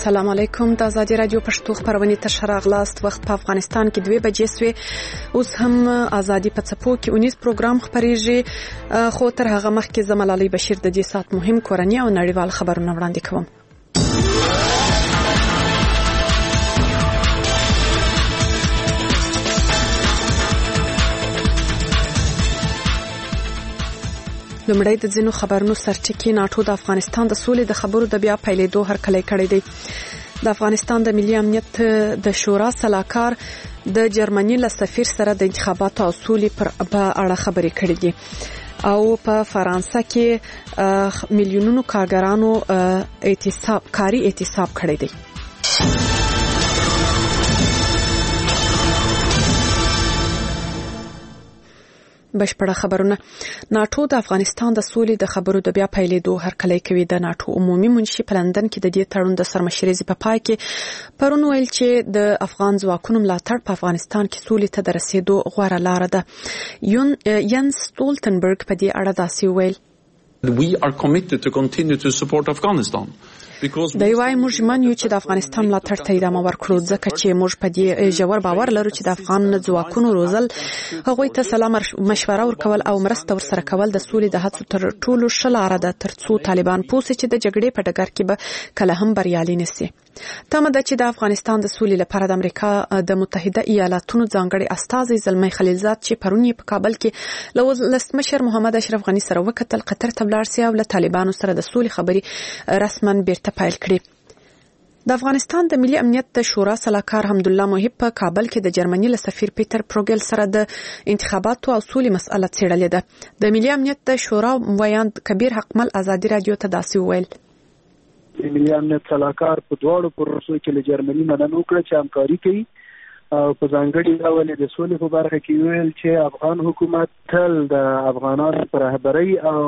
السلام علیکم. د آزادي رادیو پښتو خبرونه تر راغلاست. وخت په افغانستان کې 2 بجې سوې. اوس هم آزادي په څپو کې 19 پروګرام خبريږي. خو تر هغه مخکې زمال علي بشیر د دې سات مهم کورنی او نړیوال خبرونه وړاندې کوم. لومړی د ځینو خبرونو سرټکی. ناتو د افغانستان د سولې د خبرو د بیا پیلېدو هرکلی کړی دی. د افغانستان د ملي امنیت د شورا سلاکار د جرمني له سفیر سره د انتخاباتو او سولې په اړه خبرې کړې دي او په فرانسه کې میلیونونو کارګرانو کاري اعتصاب کړی دی. بشپړه خبرونه. ناتو د افغانستان د سولې د خبرو د بیا پیلېدو هرکلی کوي. د ناتو عمومي منشي په لندن کې د دې تړون د سرمشرۍ په پای کې پرون ویل چې د افغان ځواکونو ملاتړ په افغانستان کې سولې ته د رسیدو غوره لار ده. ینس ستولتنبرګ په دې اړه داسې ویل: We are committed to continue to support Afghanistan. د یوای موږ من یو چې د افغانستان ملاتړ ته ادامه ورکړو ځکه چې موږ په دې ژور باور لرو چې د افغان ځواکونو روزل هغوی ته سلام مشوره ورکول او مرسته ورسره کول د سولې د هڅو تر ټولو ښه لاره ده ترڅو طالبان پوسي چې د جګړې په ډګر کې به کله هم بریالي نشي. تمه ده چې د افغانستان د سولې لپاره د امریکا د متحده ایالاتونو ځانګړي استازي زلمی خلیلزاد چې پرون په کابل کې له ولسمشر محمد اشرف غنی سره وکتل قطر ته ولاړ سي او له طالبانو سره د سولې خبري رسما بیرته پیل کړي. د افغانستان د ملي امنیت د شورا سلاکار حمدالله محب په کابل کې د جرمني له سفیر پیټر پروګل سره د انتخاباتو او سولې مسأله څېړلې ده. د ملي امنیت د شورا ویاند کبیر حقمل آزادي رادیو ته داسې وویل: ملي امنیت سلاکار په دواړو پروسو کې له جرمني مننه وکړه چې همکاري کوي او په ځانګړي ډول د سولې په برخه کې ویل چې افغان حکومت تل د افغانانو پر رهبرۍ او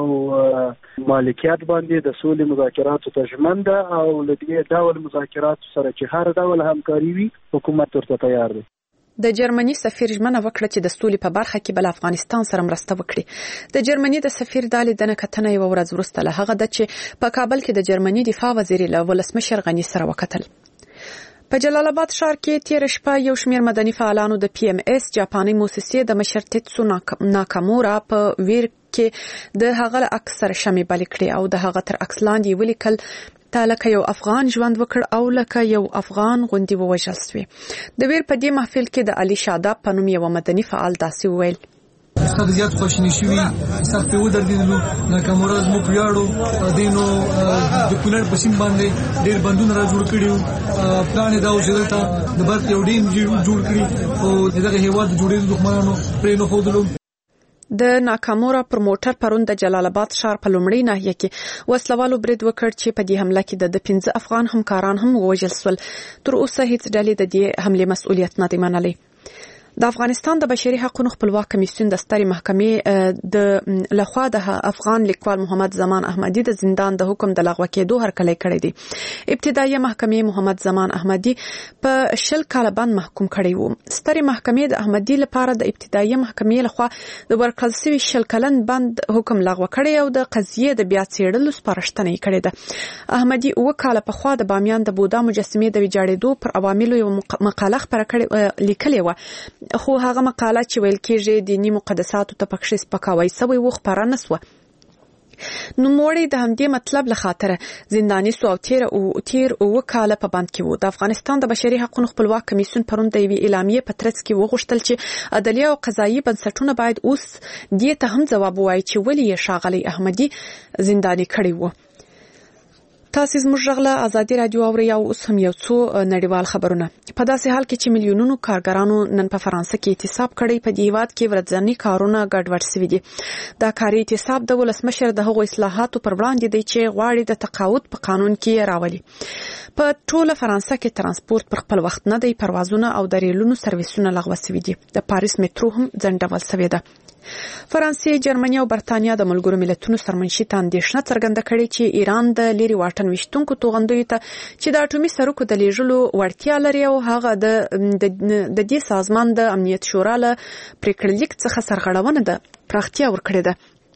مالکیت باندې د سولې مذاکراتو ته ژمن ده او له دې ډول مذاکراتو سره چې هر ډول همکاري وي حکومت ورته تیار دی. د جرمني سفیر ژمنه وکړه چې د سولې په برخه کې بل افغانستان سره مرسته وکړي. د جرمني د سفیر د لیدنې کتنه یو ورځ وروسته له هغه د چې په کابل کې د جرمني دفاع وزیر له ولسمشر غنی سره وکتل. په جلال آباد ښار کې تیر شپه یو شمېر مدني فعالانو د PMS جاپاني موسسې د مشر تیتسو ناکامورا په ویر کې د هغه عکس سره شمې بلې کړې او د هغه تر عکس لاندې ولیکل: تا لکه یو افغان ژوند وکړ او لکه یو افغان غوندې ووژل سوې. د ویر په دې محفل کې د علي شاداب په نوم یو مدني فعال داسې وویل: ستاسو زیات خوشنی شوی سخت و دردیدلو ناکامورا زموږ ویاړو دینو د کولر په سیم باندې ډېر بندونه را جوړ کړیو پلان دا و چې دلته د برق یو ډیم جوړ کړي او دغه هیواد جوړېدو دښمنانو پرې نه ښودلو. د ناکامورا پر موټر پرون د جلال آباد ښار په لومړۍ ناحیه کې وسلوالو برید وکړ چې په دې حمله کې د 15 افغان همکاران هم ووژل شول. تر اوسه هیڅ ډلې د دې حمله مسؤلیت نه دی منلی. د افغانستان د بشري حقوقو خپلواک کمیسیون د سترې محکمې د لخوا د افغان لیکوال محمد زمان احمدي د زندان د حکم د لغوه کېدو هرکلی کړی دی. ابتدایي محکمې محمد زمان احمدي په 10 کاله باندې محکوم کړی و. سترې محکمې د احمدي لپاره د ابتدایي محکمې لخوا د ورکړل شوی 10 کلن باندې حکم لغوه کړی او د قضیې د بیا څېړلو سپارښتنه یې کړې ده. احمدي 2 کاله پخوا د بامیان د بودا مجسمې د ویجاړېدو پر عواملو یو مقاله خپره کړې لیکلې و، خو هغه مقاله چې ویل کېږي دینی مقدساتو ته پکښې سپکاوی سوی و خپره نه سوه. نوموړی د همدې مطلب له خاطره زنداني سو او تیر 2 کاله په بند کې و. د افغانستان د بشري حقوقو خپلواک کمیسیون پرون د یوې اعلامیې په ترڅ کې وغوښتل چې عدلیه او قضایي بنسټونه باید اوس دې ته هم ځواب ووایي چې ولې یې ښاغلی احمدي زنداني کړی و. تاسو زموږ غږ آزادي رادیو اورئ او اوس هم یو څو نړیوال خبرونه. په داسې حال کې چې میلیونونو کارګرانو نن په فرانسه کې اعتصاب کړی، په دې هیواد کې ورځنی کارونه ګډوډ شوي دي. دا کاري اعتصاب د ولسمشر د هغو اصلاحاتو پر وړاندې دی چې غواړي د تقاعد په قانون کې راولي. په ټوله فرانسه کې ترانسپورت پر خپل وخت نه دی، پروازونه او د ریلونو سرویسونه لغوه شوي دي. د پاریس میټرو هم ځنډول شوې ده. فرانسې، جرمني او برتانیا د ملګرو ملتونو سرمنشي ته اندېښنه څرګنده کړې چې ایران د لري واټن ویشتونکو توغندیو ته چې د اټومي سرکو د لیږلو وړتیا لري او هغه د دې سازمان د امنیت شورا له پریکړه لیک څخه سرغړونه ده پراختیا ورکړې ده.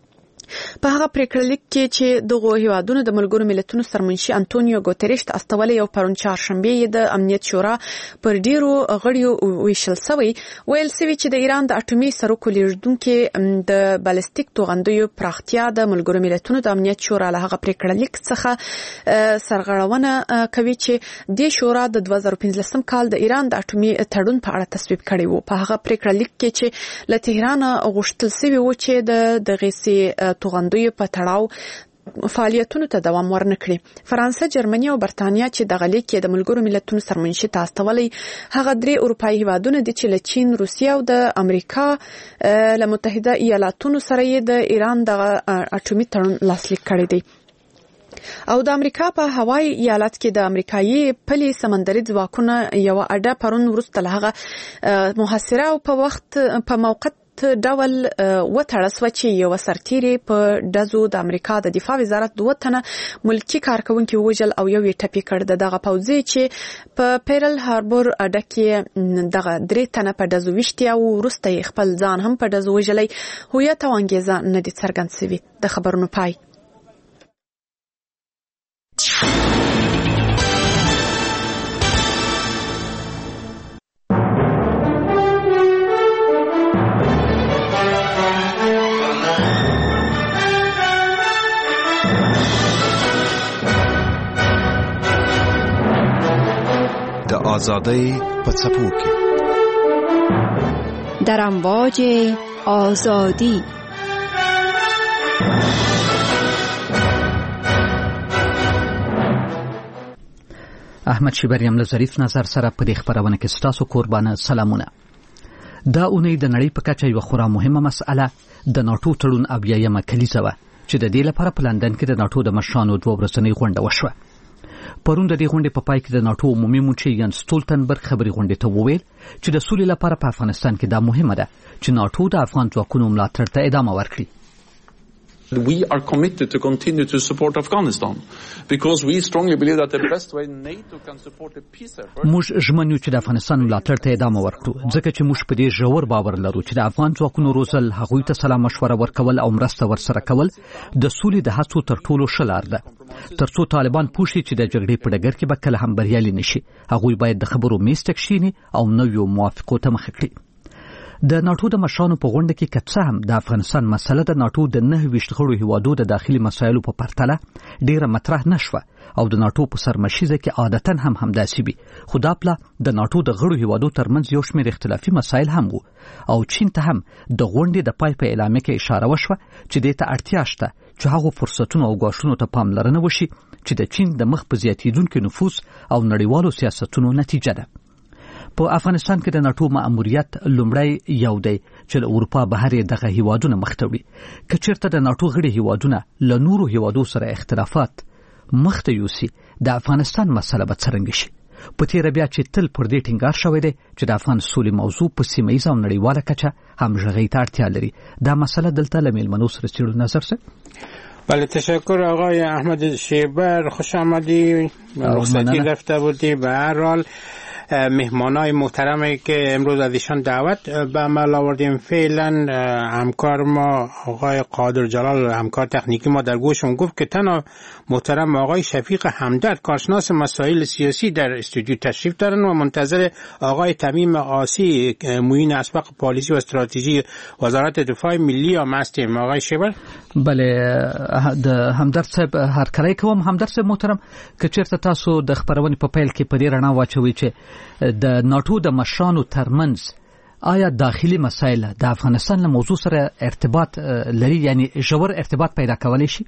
په هغه پریکړه لیک کې چې دغه هیوادونو د ملګرو ملتونو سرمنشي انټونیو ګوتریش ته استولې او پرون چهارشنبه د امنیت شورا پر ډیرو غړیو ویشل سوی ویل سوي چې د ایران د اټومي سرکو لیږدونکو د بالستیک توغندیو پراختیا د ملګرو ملتونو د امنیت شورا له هغه پریکړه لیک څخه سرغړونه کوي چې د شورا د 2015 کال د ایران د اټومي تړون په اړه تصویب کړی وو. په هغه پریکړه لیک کې چې له تهران غوښتل سوي و چې د غیسي توغندیو په تړاو فعالیتونو ته دوام ورنکړي. فرانسه، جرمني او برتانیا چې د غلیک کې د ملګرو ملتونو سرمنشي ته استولې هغه درې اروپایي هیوادونه دي چې له چین، روسیه او د امریکا له متحده ایالاتونو سره یې د ایران د اټومي تړون لاسلیک کړی دی. او د امریکا په هوایي ایالت کې د امریکایي پلي سمندري ځواکونو یو اډه پرون وروسته له هغه محاصره او په موقت ډول وتړل شو چې یو سرتیری په دزو د امریکا د دفاع وزارت 2 تنه ملکی کارکونکو وژل او یو ټپي کړ. دغه پوځي چې په پیرل هاربور اډه کې دغه 3 تنه په دزو وشتي او وروسته خپل ځان هم په دزو وژلې هویت او انګیزه نه دي څرګند شوی. د خبرونو پای. آزادی په څپو کې در امواج آزادی. احمد شیبریم له ظریف نظر سره په دې خبرونه کې ستاسو قربانه سلامونه. دا اونۍ د نړۍ په کچه یو خورا مهمه مسأله د ناټو تړون اویایمه کلیزه وه چې د دې لپاره په لندن کې د ناټو د مشرانو 2 ورځنۍ غونډه وشوه. پرون د دې غونډې په پای کې د ناټو عمومي منشي یان سټولټنبرګ خبري غونډې ته وویل چې د سولې لپاره په افغانستان کې دا مهمه ده چې ناټو د افغان ځواکونو ملاتړ ته ادامه ورکړي. We are committed to continue to support Afghanistan because we strongly believe that the best way NATO can support a peace effort. موږ ژمنو چې د افغانستان ملاتړ ته ادامه ورکړو ځکه چې موږ په دې ژور باور لرو چې د افغان ځواکونو روزل، هغوی ته سلا مشوره ورکول او مرسته ورسره کول د سولې د هڅو تر ټولو ښه لار ده. ترڅو طالبان پوه شي چې د جګړې په ډګر کې به کله هم بریالي نشي، هغوی باید د خبرو میز ته کښیني او نویو موافقو ته مخه کړي. د ناټو د مشرانو په غونډه کې که څه هم د افغانستان مسله د ناټو د 29 غړو هیوادو د داخلي مسایلو په پرتله ډیره مطرح نشوه او د ناټو په سرمشیزه کې عادتاً هم همداسې وي، خو دا پله د ناټو د غړو هیوادو ترمنځ یو شمېر اختلافي مسایل هم وو او چین ته هم د غونډې د پای په اعلامیه کې اشاره وشوه چې دې ته اړتیا شته چې هغو فرصتونو او ګواښونو ته پاملرنه وشي چې د چین د مخ په زیاتېدونکي نفوذ او نړیوالو سیاستونو نتیجه ده. په افغانستان کې د ناټو مأموریت لومړی یو دی چې له اروپا بهر دغه هیوادونه مخ ته وړي. که چېرته د ناټو غړي هیوادونه له نورو هیوادو سره اختلافات مخ ته یوسي، د افغانستان مسله به څرنګه شي؟ په تېره بیا چې تل پر دې ټینګار شوی دی چې د افغان سولې موضوع په سیمه ییزه او نړیواله کچه همغږۍ ته اړتیا لري. دا مسله دلته له میلمنو سره څېړو نظر څه؟ بله، تشکر آقای احمد شیبر، خوش آمدی. رخصتی رفته بودی. به هر حال مهمانای محترمی که امروز از ایشان دعوت به عمل آوردیم، فعلا همکار ما آقای قادر جلال، همکار تکنیکی ما در گوشم گفت که تنها محترم آقای شفیق همدرد، کارشناس مسائل سیاسی در استودیو تشریف دارن و منتظر آقای تمیم آسی، معین اسبق پالیسی و استراتژی وزارت دفاع ملی هم هستیم. آقای شیبر. بله، د همدرد صاحب هرکلی کوم. همدرد صاحب محترم، که چېرته تاسو د خبرونې په پیل کې په دې رڼا واچوئ چې د ناټو د مشرانو ترمنځ آیا داخلي مسایل د افغانستان له موضوع سره ارتباط لري، یعنی ژور ارتباط پیدا کولی شي؟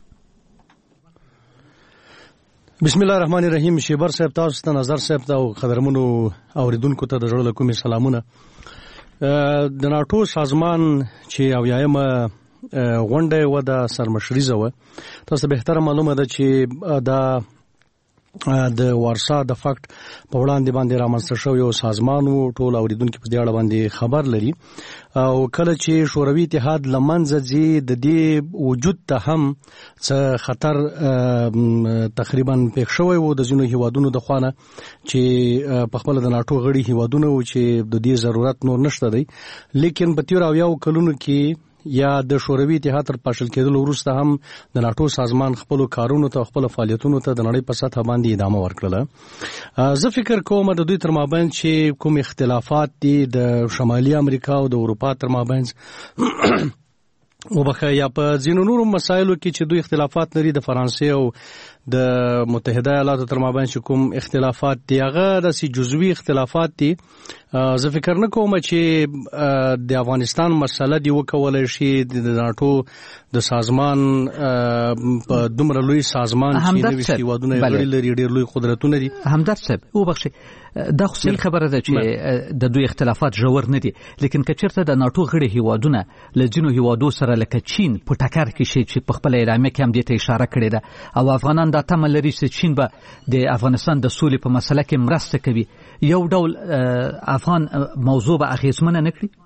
بسم الله الرحمن الرحیم. شیبر صاحب، تاسو ته نظر صاحب ته او قدرمنو اوریدونکو ته د زړه له کومې سلامونه. د ناټو سازمان چې اویایمه غونډه و د سرمشریزه و، تاسو به تر معلومه ده چې دا د وارسا د فاکټ په وړاندې باندې رامنځته شوی یو سازمان و. ټول اوریدونکو په دې اړه باندې خبر لري او کله چې شوروي اتحاد لمنځه ځي، د دې وجود ته هم څه خطر تقریبا پېښ شوی و د ځینو هیوادونو د خوانه چې په خپل د ناټو غړي هیوادونه و چې د دې ضرورت نور نشته دی. لیکن په تیر اویاو کلونو کې یا د شوروي اتحاد تر پاشل کېدلو وروسته هم د ناتو سازمان خپل کارونو ته خپل فعالیتونو ته د نړۍ په سطح باندې ادامه ورکړه. زه فکر کوم د دوی تر مابین چې کوم اختلافات دي د شمالي امریکا او د اروپا تر مابین وبخه یا په ځینو نورو مسایلو کې چې دوی اختلافات لري د فرانسې او د متحده ایالاتو تر مابین چې کوم اختلافات دي هغه داسې جزوي اختلافات دي. زه فکر نه کوم چې د افغانستان مسله دی وکولای شي د ناتو د سازمان په دومره لوی سازمان چې نوې هیوادونه غړي لري ډېر لوی قدرتونه دي. همدرد صاحب وبخښئ دا خو صحیح خبره ده چې د دوی اختلافات ژور نه دي، لیکن که چېرته د ناتو غړي هیوادونه له ځینو هیوادو سره لکه چین په ټکر کې شي چې په خپله اعلامیه کې هم دې ته اشاره کړې ده او افغانان دا تمه لري چې چین به د افغانستان د سولې په مسله کې مرسته کوي، یو ډول افغان موضوع به اغېزمنه نه کړي؟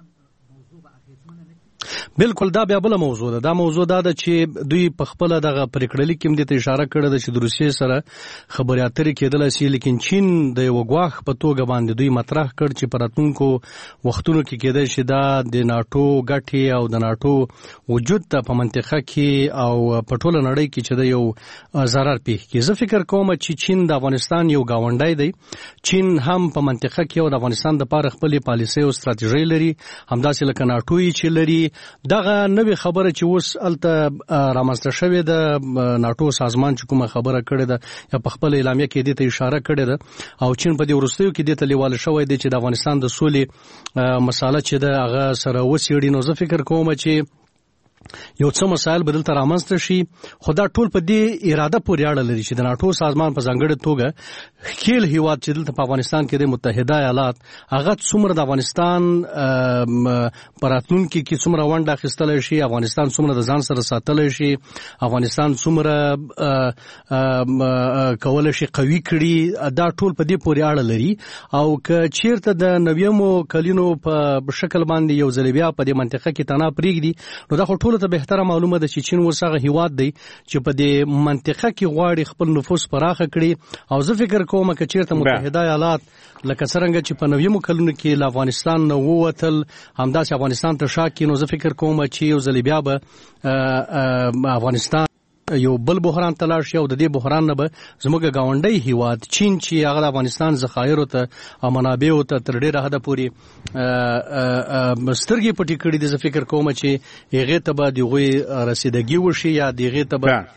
بالکل دا بیا بل موضوع ده. دا موضوع دا ده چې دوی په خپل دغه پریکړه لیک کې د اشاره کړې ده چې د روسیې سره خبرې اترې کېدلای شي، لیکن چین د یو غواخ په توګه باندې دوی مطرح کړ چې په راتلونکو وختونو کې کېدای شي دا د ناتو ګټې او د ناتو وجود ته په منطقه کې او په ټوله نړۍ کې چې د یو ضرر پیښ کړي. زه فکر کوم چې چین د افغانستان یو گاونډی دی. چین هم په منطقه کې او د افغانستان لپاره خپل پالیسي او ستراتیژي لري، همداسې لکه ناتو چې لري. دغه نوې خبره چې اوس الته رامنځته شوې ده ناتو سازمان چې کومه خبره کړې ده یا په خپل اعلامیه کې دې ته اشاره کړې ده او چین په دې وروستیو کې دې ته لیواله شوی دی چې د افغانستان د سولې مساله چې ده هغه سره وڅېړي. نو زه فکر کوم چې یو څه مسایل بدل ته رامنځته شي، خو دا ټول په دې اراده پورې اړه لري چې د ناتو سازمان په ځانګړې توګه خیل هیواد چې دلته په افغانستان کې د متحده ایالات هغه څومره د افغانستان په راتلونکي کې څومره ونډه اخیستلی شي، افغانستان څومره د ځان سره ساتلی شي، افغانستان څومره کولی شي قوي کړي، دا ټول په دې پورې اړه لري. او که چیرته د نویمو کلونو په شکل باندې یو ځل بیا په دې منطقه کې تناب پرېږدي، نو دا خو ټولو ته بهتره معلومه ده چې چین اوس هغه هیواد دی چې په دې منطقه کې غواړي خپل نفوذ پراخه کړي. او زه فکر کوم که چیرته متحده ایالات لکه څرنګه چې په نویمو کلونو کې له افغانستان نه ووتل همداسې افغانستان ته شا کړي، نو زه فکر کوم چې یو ځل بیا به افغانستان یو بل بحران ته لاړ شي او د دې بحران نه به زموږ ګاونډی هیواد چین چې هغه د افغانستان ذخایرو ته او منابعو ته تر ډېره حده پورې سترګې پټې کړي دي، زه فکر کوم چې هغې ته به د هغوی رسیدګي وشي یا د هغې ته به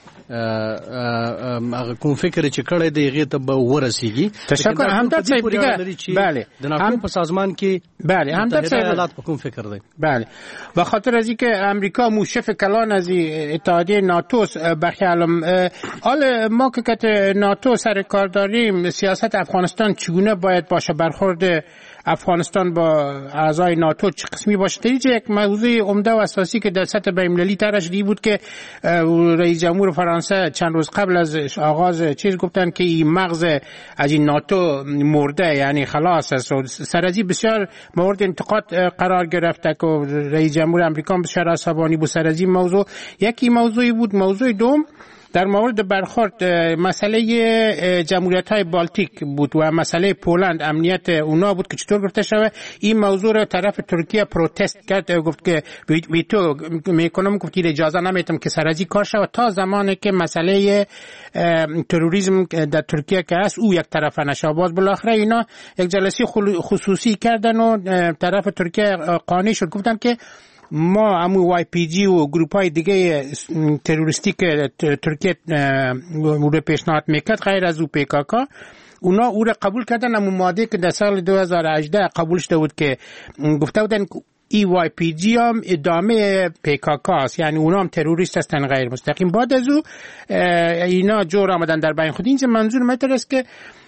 هغه کوم فکر چې کړی دی هغې ته به ورسیږي. تشکر همدرد صاحب. دیگه بله د ناتو په سازمان کې بله همدرد صاحب ایالات په کوم فکر دی؟ بله به خاطر از اینکه امریکا موشف کلان از اتحادیه ناتو بخیالم حال ما که ناتو سر کار داریم سیاست افغانستان چگونه باید باشه، برخورد افغانستان با اعضای ناتو چه قسمی باشه. دیگه یک موضوع عمده و اساسی که در سطح بین‌المللی طرح شده بود که رئیس جمهور فرانسه چند روز قبل از آغاز چیز گفتن که این مغز از این ناتو مرده، یعنی خلاص است. سر از این بسیار مورد انتقاد قرار گرفته که رئیس جمهور امریکا بسیار عصبانی بود سر از این موضوع. یکی موضوعی بود. موضوع دوم در مورد برخورد مسئله جمهوریت‌های بالتیک بود و مسئله پولند امنیت اونا بود که چطور گفته شده این موضوع رو طرف ترکیه پروتست کرد، گفت که ویتو میکنم، گفت اجازه نمیتم که سرازی کار شود تا زمانی که مسئله تروریسم در ترکیه که هست او یک طرفه نشه. باز بالاخره اینا یک جلسه خصوصی کردن و طرف ترکیه قانع شد، گفتن که ما همون وای پی جی و گروپ های دیگه تروریستی که ترکیه رو پیشنهاد میکرد غیر از او پیکاکا اونا او را قبول کردن. همون ماده که در سال 2018 قبول شده بود که گفته بودن ای وای پی جی هم ادامه پیکاکا است، یعنی اونا هم تروریست هستن غیر مستقیم. بعد از او اینا جور آمدن در بین خود. این منظور متر است که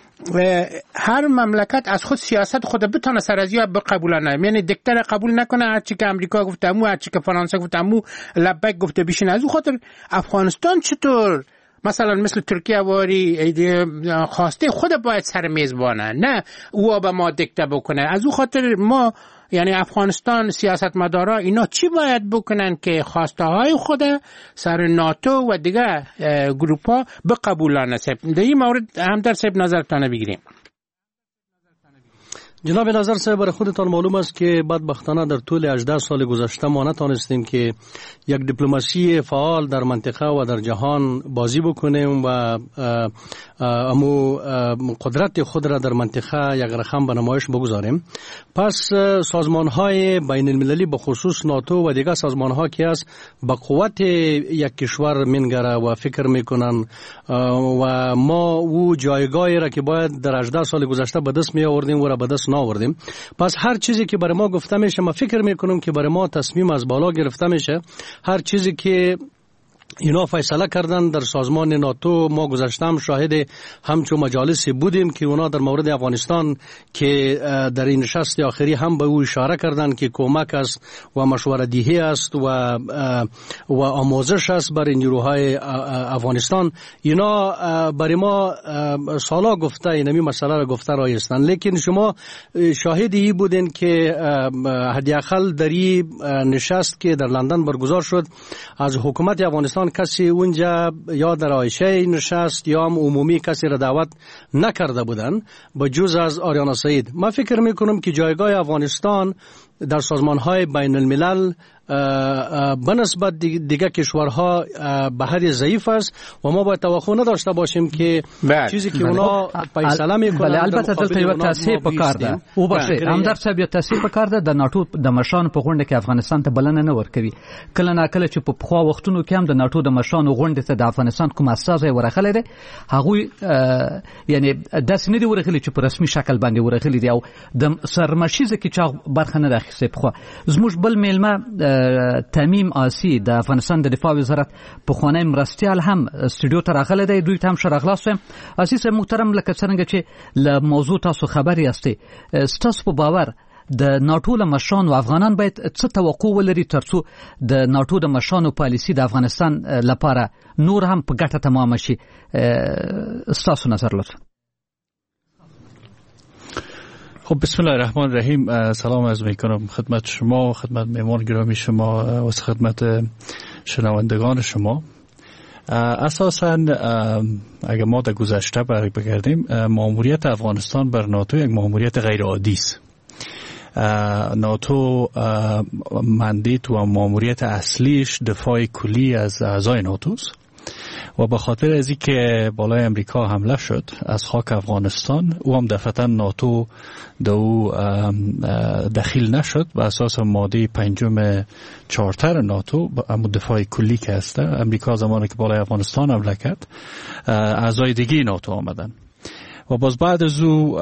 هر مملکت از خود سیاست خود بتونه سرازی بقبولانه، یعنی دکتر قبول نکنه هرچی که امریکا گفته امو، هرچی که فرانسه گفته امو، لبک گفته بیشین. از او خاطر افغانستان چطور مثلا مثل ترکیه واری خواسته خود باید سر میزبانه، نه او به ما دکته بکنه. از او خاطر ما یعنی افغانستان سیاستمدارا اینا چی باید بکنن که خواسته های خود سر ناتو و دیگه گروپا بقبولانه. در این مورد همدرد صاحب نظرتانه بگیریم. جناب نظر صاحب، برای خودتان معلوم است که بدبختانه در طول 18 سال گذشته ما نتانستیم که یک دیپلماسی فعال در منطقه و در جهان بازی بکنیم و امو قدرت خود را در منطقه یک رقم به نمایش بگذاریم. پس سازمان‌های بین المللی به خصوص ناتو و دیگر سازمان‌ها که است به قوت یک کشور منگره و فکر میکنن و ما او جایگاهی را که باید در 18 سال گذشته به دست می آوردیم و را به دست نآوردیم. پس هر چیزی که برای ما گفته میشه، ما فکر میکنم که برای ما تصمیم از بالا گرفته میشه. هر چیزی که اینا فیصله کردن در سازمان ناتو، ما گذشتم شاهد همچون مجالسی بودیم که اونا در مورد افغانستان که در این نشست آخری هم به او اشاره کردن که کمک است و مشوره دهی است و آموزش است برای نیروهای افغانستان. اینا برای ما سالا گفته اینمی مسئله را گفته رایستن، لیکن شما شاهدی بودین که حداقل در این نشست که در لندن برگزار شد از حکومت افغانستان کسی اونجا یا در عایشه نشست یا هم عمومی کسی را دعوت نکرده بودن به جز از آریانا سعید. من فکر میکنم که جایگاه افغانستان در سازمان‌های بین الملل به نسبت دیگر کشورها به حد ضعیف است و ما باید توقع نداشته باشیم که چیزی که اونا فیصله میکنن. البته دلته یو تصحیح پکار ده او باشه همدر صاحب یو تصحیح پکار ده د ناتو د مشان په غونډه کې افغانستان ته بلنه نه ورکوي. کله نه کله چې په پخوا وختونو کې هم د ناتو د مشان غونډه ته د افغانستان کوم اساسه ورغلې ده، هغه یعنی داس نه دی ورغلي چې په رسمي شکل باندې ورغلي دی او د سرمشيزه کې چې برخه نه راخسته. په زموږ بل میلمه تمیم آسی د افغانستان د دفاع وزارت په خونه مرستيال هم استودیو ته راغله دی، دوی ته هم شرغلاس ویم. اساس محترم لکه څنګه چې ل موضوع تاسو خبري یاستئ، ستاسو په باور د ناتو له مشان او افغانان باید څه توقع ولري ترڅو د ناتو د مشان او پالیسی د افغانستان لپاره نور هم په ګټه تمام شي؟ ستاسو نظر لطفا. خب بسم الله الرحمن الرحیم. سلام عرض میکنم خدمت شما، خدمت مهمان گرامی شما و خدمت شنوندگان شما. اساساً اگر ما در گذشته بگردیم، ماموریت افغانستان بر ناتو یک ماموریت غیر عادی است. ناتو مندیت و ماموریت اصلیش دفاع کلی از اعضای ناتوست و به خاطر از این که بالای امریکا حمله شد از خاک افغانستان، او هم دفعتا ناتو دو دخیل نشد. به اساس ماده 5 چارتر ناتو اما دفاع کلی که هسته، امریکا زمانی که بالای افغانستان حمله کرد اعضای دیگه ناتو آمدن و باز بعد از او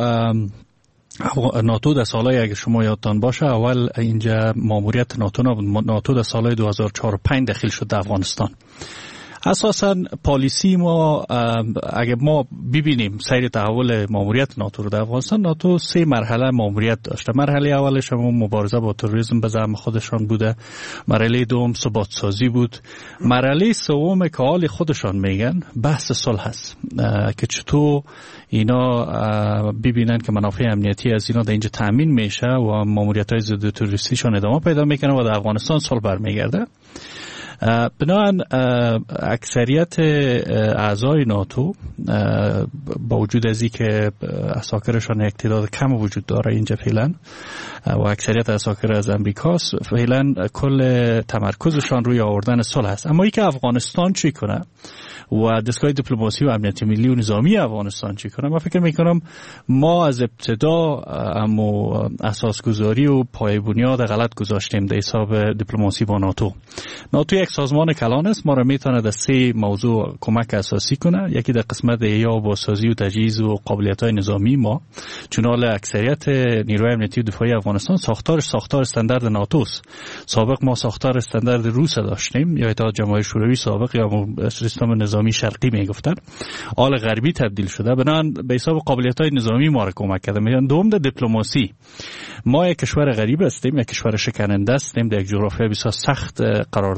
ناتو در سالهای اگر شما یادتان باشه اول اینجا ماموریت ناتو در سالهای 2004-5 دخیل شد در افغانستان. اساساً پالیسی ما اگر ما ببینیم سیر تحول ماموریت ناتو رو در افغانستان، ناتو 3 مرحله ماموریت داشته. مرحله اولش هم مبارزه با تروریسم به زعم خودشان بوده، مرحله دوم ثبات سازی بود، مرحله سوم که حال خودشان میگن بحث صلح است که چطور اینا ببینن که منافع امنیتی از اینا در اینجا تامین میشه و ماموریت‌های ضد تروریستیشون ادامه پیدا میکنه و در افغانستان صلح برمیگرده. بنابراین اکثریت اعضای ناتو با وجود از این که اساکرشان یک تعداد کم وجود داره اینجا فعلا و اکثریت اساکر از امریکاست، فعلا کل تمرکزشان روی آوردن صلح است. اما ای که افغانستان چی کنه و دستگاه دیپلماسی و امنیت ملی و نظامی افغانستان چی کنه، من فکر میکنم ما از ابتدا اما اساسگذاری و پای بنیاد غلط گذاشتیم در حساب دیپلماسی با ناتو. ناتو یک سازمان کلان است، ما را میتونه در 3 موضوع کمک اساسی کنه. یکی در قسمت یا بازسازی و تجهیز و قابلیت‌های نظامی ما، چون حال اکثریت نیروهای امنیتی و دفاعی افغانستان ساختار استاندارد ناتوست. سابق ما ساختار استاندارد روس داشتیم یا اتحاد جماهیر شوروی سابق یا سیستم نظامی شرقی میگفتن، حال غربی تبدیل شده. بنابراین به حساب قابلیت‌های نظامی ما را کمک کرده. میگن دوم در دیپلماسی، ما یک کشور غریب هستیم، یک کشور شکننده هستیم، در یک جغرافیای بسیار سخت قرار داریم و یک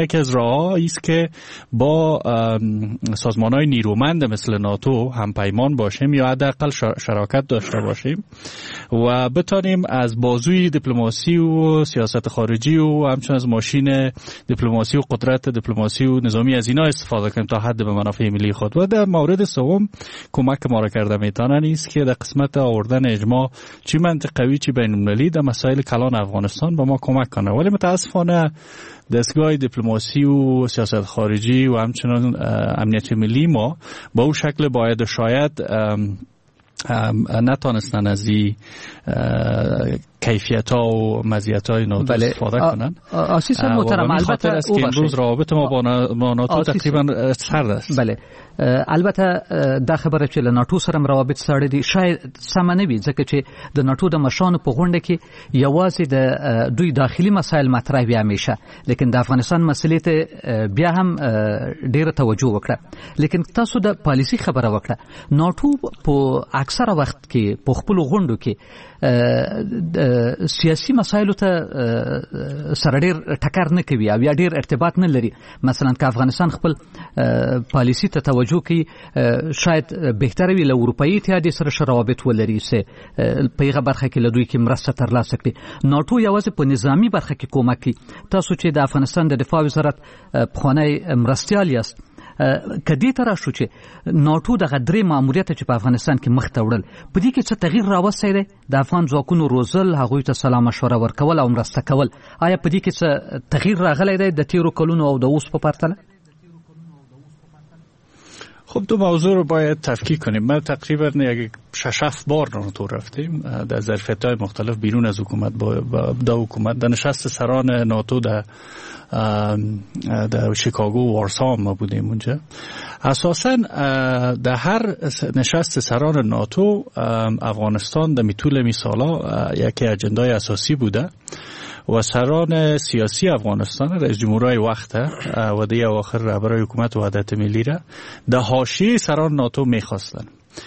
یکی از راه‌هایی است که با سازمان‌های نیرومند مثل ناتو هم پیمان باشیم یا حداقل شراکت داشته باشیم و بتانیم از بازوی دیپلماسی و سیاست خارجی و همچنین از ماشین دیپلماسی و قدرت دیپلماسی و نظامی از اینا استفاده کنیم تا حد به منافع ملی خود. و در مورد سوم کمک ما را کرده میتونه نیست که در قسمت آوردن اجماع چی منطقوی چی بین‌المللی در مسائل کلان افغانستان به ما کمک کنه، ولی متاسفانه دستگاه دیپلماسی و سیاست خارجی و همچنین امنیت ملی ما با اون شکل باید شاید نتانستن از این کیفیت ها و مزیت های ناتو استفاده کنن. آسیس محترم، البته است که امروز رابطه ما با ناتو تقریبا سرد است. بله، البته دا خبره چې له ناتو سره روابط سړی دي شاید سم نه وي، ځکه چې د ناتو د مشرانو په غونډه کې یوازې د دوی داخلي مسایل مطرح وي همیشه، لیکن د افغانستان مسلې ته بیا هم ډیره توجه وکړه. لیکن تاسو د پالیسي خبره وکړه. ناتو په اکثره وخت کې په خپل غونډو کې سیاسي مسایلو ته سره ډیر ټکر نه کوي او یا ډیر ارتباط نه لري. مثلا که افغانستان خپل پالیسي ته توجه کوي شاید بهتره وي له اروپایي اتحادیې سره روابط ولري چې په هغه برخه کې له دوی کې مرسته ترلاسه کړي. ناتو یوازې په نظامي برخه کې کومک کوي. تاسو چې د افغانستان د دفاع وزارت پخوانی مرستیال یاست، کدی تر شو چې ناتو د غدري ماموریت چې په افغانستان کې مخ ته وړل په دې کې څه تغییر راوستي دی؟ د افغان ځواکونو روزل، هغوی ته سلام مشوره ورکول او مرسته کول، آیا په دې کې څه تغییر راغلی دی د تیرو کلونو او د اوس په پرتله؟ خب دو موضوع رو باید تفکیک کنیم. ما تقریبا یک 6-7 بار ناتو رفتیم در ظرفیت‌های مختلف بیرون از حکومت با حکومت در نشست سران ناتو در شیکاگو و وارسا ما بودیم اونجا. اساساً در هر نشست سران ناتو افغانستان در طول می سالا یکی اجندای اساسی بوده و سران سیاسی افغانستان رئیس جمهورای وقت و دیگه آخر رهبرای حکومت وحدت ملی را در حاشیه سران ناتو میخواستن.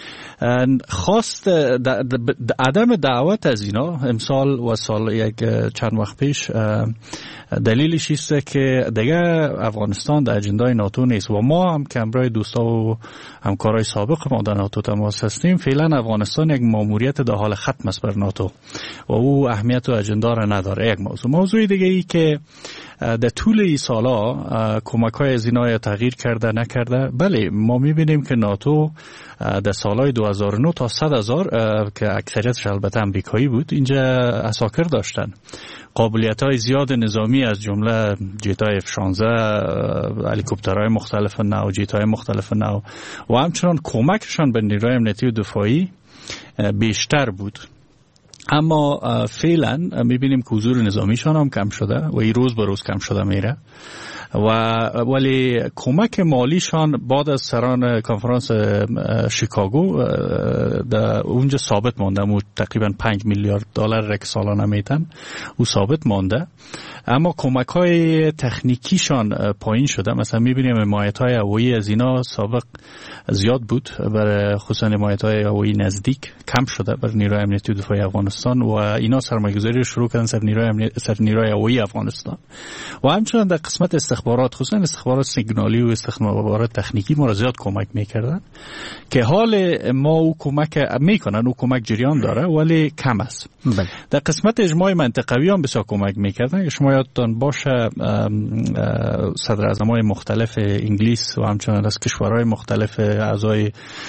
خواست عدم دعوت از اینا امسال و سال یک چند وقت پیش دلیلش است که دیگه افغانستان در اجندای ناتو نیست و ما هم که همراه دوستا و همکارای سابق ما در ناتو تماس هستیم. فعلا افغانستان یک ماموریت در حال ختم است بر ناتو و او اهمیت و اجندا را نداره. یک موضوع دیگه ای که در طول این سالا کمک‌های از اینا تغییر کرده نکرده. بله، ما می‌بینیم که ناتو در سالهای 2009 تا 100,000 که اکثریتش البته امریکایی بود اینجا اساکر داشتن. قابلیت‌های زیاد نظامی از جمله جیت‌های F-16، هلیکوپترهای مختلف نو، جیت‌های مختلف نو و همچنان کمکشان به نیروی امنیتی و دفاعی بیشتر بود. اما فعلا میبینیم که حضور نظامیشان هم کم شده و این روز به روز کم شده میره ولی کمک مالیشان بعد از سران کنفرانس شیکاگو در اونجا ثابت مانده. تقریبا 5 میلیارد دلار که سالانه میتن او ثابت مانده، اما کمک های تکنیکیشان پایین شده. مثلا میبینیم حمایت های هوایی از اینا سابق زیاد بود، برای خصوصا حمایت های هوایی نزدیک کم شده بر نیروی امنیتی و دفاعی افغانستان و اینا سرمایه‌گذاری رو شروع کردن سر نیروی هوایی افغانستان و همچنین در قسمت استخبارات، خصوصا استخبارات سیگنالی و استخبارات تکنیکی ما را زیاد کمک میکردن که حال ما او کمک میکنن، او کمک جریان داره ولی کم است. در قسمت اجماع منطقوی هم بسیار کمک میکردن. شما یادتان باشه صدر اعظم‌های مختلف انگلیس و همچنین از کشورهای مختلف اعضای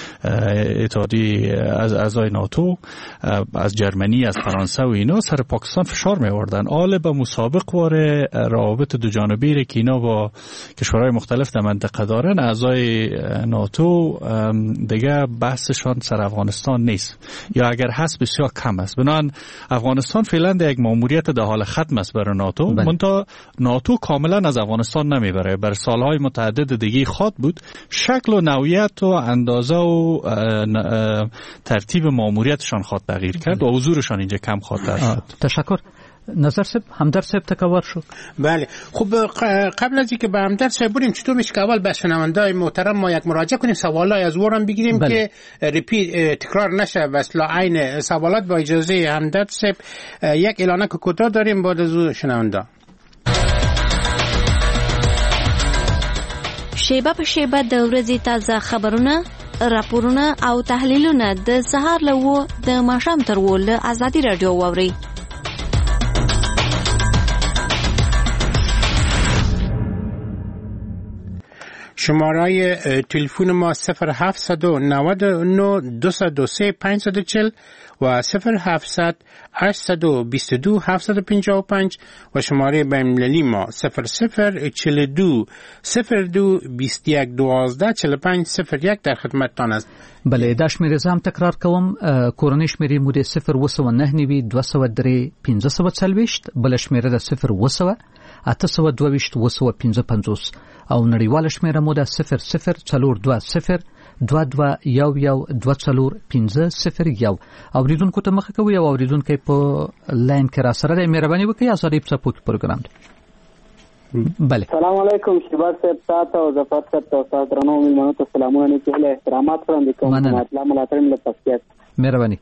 اتحادیه اعضای ناتو، از جرمنی، از فرانسه و اینا سر پاکستان فشار می‌آوردن آل به مسابق واره روابط دو جانبی که اینا با کشورهای مختلف در منطقه دارن. اعضای ناتو دیگه بحثشان سر افغانستان نیست یا اگر هست بسیار کم است. بنابراین افغانستان فعلا در یک ماموریت در حال ختم است برای ناتو. منتها ناتو کاملا از افغانستان نمیبره، بر سالهای متعدد دیگه خواد بود. شکل و نوعیت و اندازه و ترتیب ماموریتشان خواد تغییر کرد و حضورشان اینجا کم خاطر شد. تشکر. نظر صاحب، همدرد صاحب تکور شو. بله، خب قبل از اینکه به همدرد صاحب بریم چطور میشه که اول به شنونده‌های محترم ما یک مراجعه کنیم، سوالای از ورم بگیریم که تکرار نشه و اصلا عین سوالات. با اجازه همدرد صاحب یک اعلانه کوتاه داریم بعد از شنونده. شیبه په شیبه د ورځې تازه خبرونه، راپورونه او تحلیلونه د سهار له 9 د ماښام تر 10 له آزادي رادیو واورئ. شماره تلفن ما 0799 203 540 و 0700 822 755 و شماره بین‌المللی ما 0042 02 21 12 45 01 در خدمتتان است. بله، دا شمېرې زه هم تکرار کوم. کورنۍ شمېرې مو د 029 203 540، بله شمېره د 0 822 او نړیواله شمېره مو د 0042 2211 اوریدونکو ته مخه کوي او اوریدونکو په لاین کې را سره دی. مهرباني وکړئ آزادي پسپوک پروګرام دی. بله، سلام علیکم شیبار صاحب، تاسو او ظفر صاحب ته تاسو درنو ملمنو ته سلامونه کوم، احترامات وړاندې کوم. مطلب ملاتړم له پسکیت. مهرباني.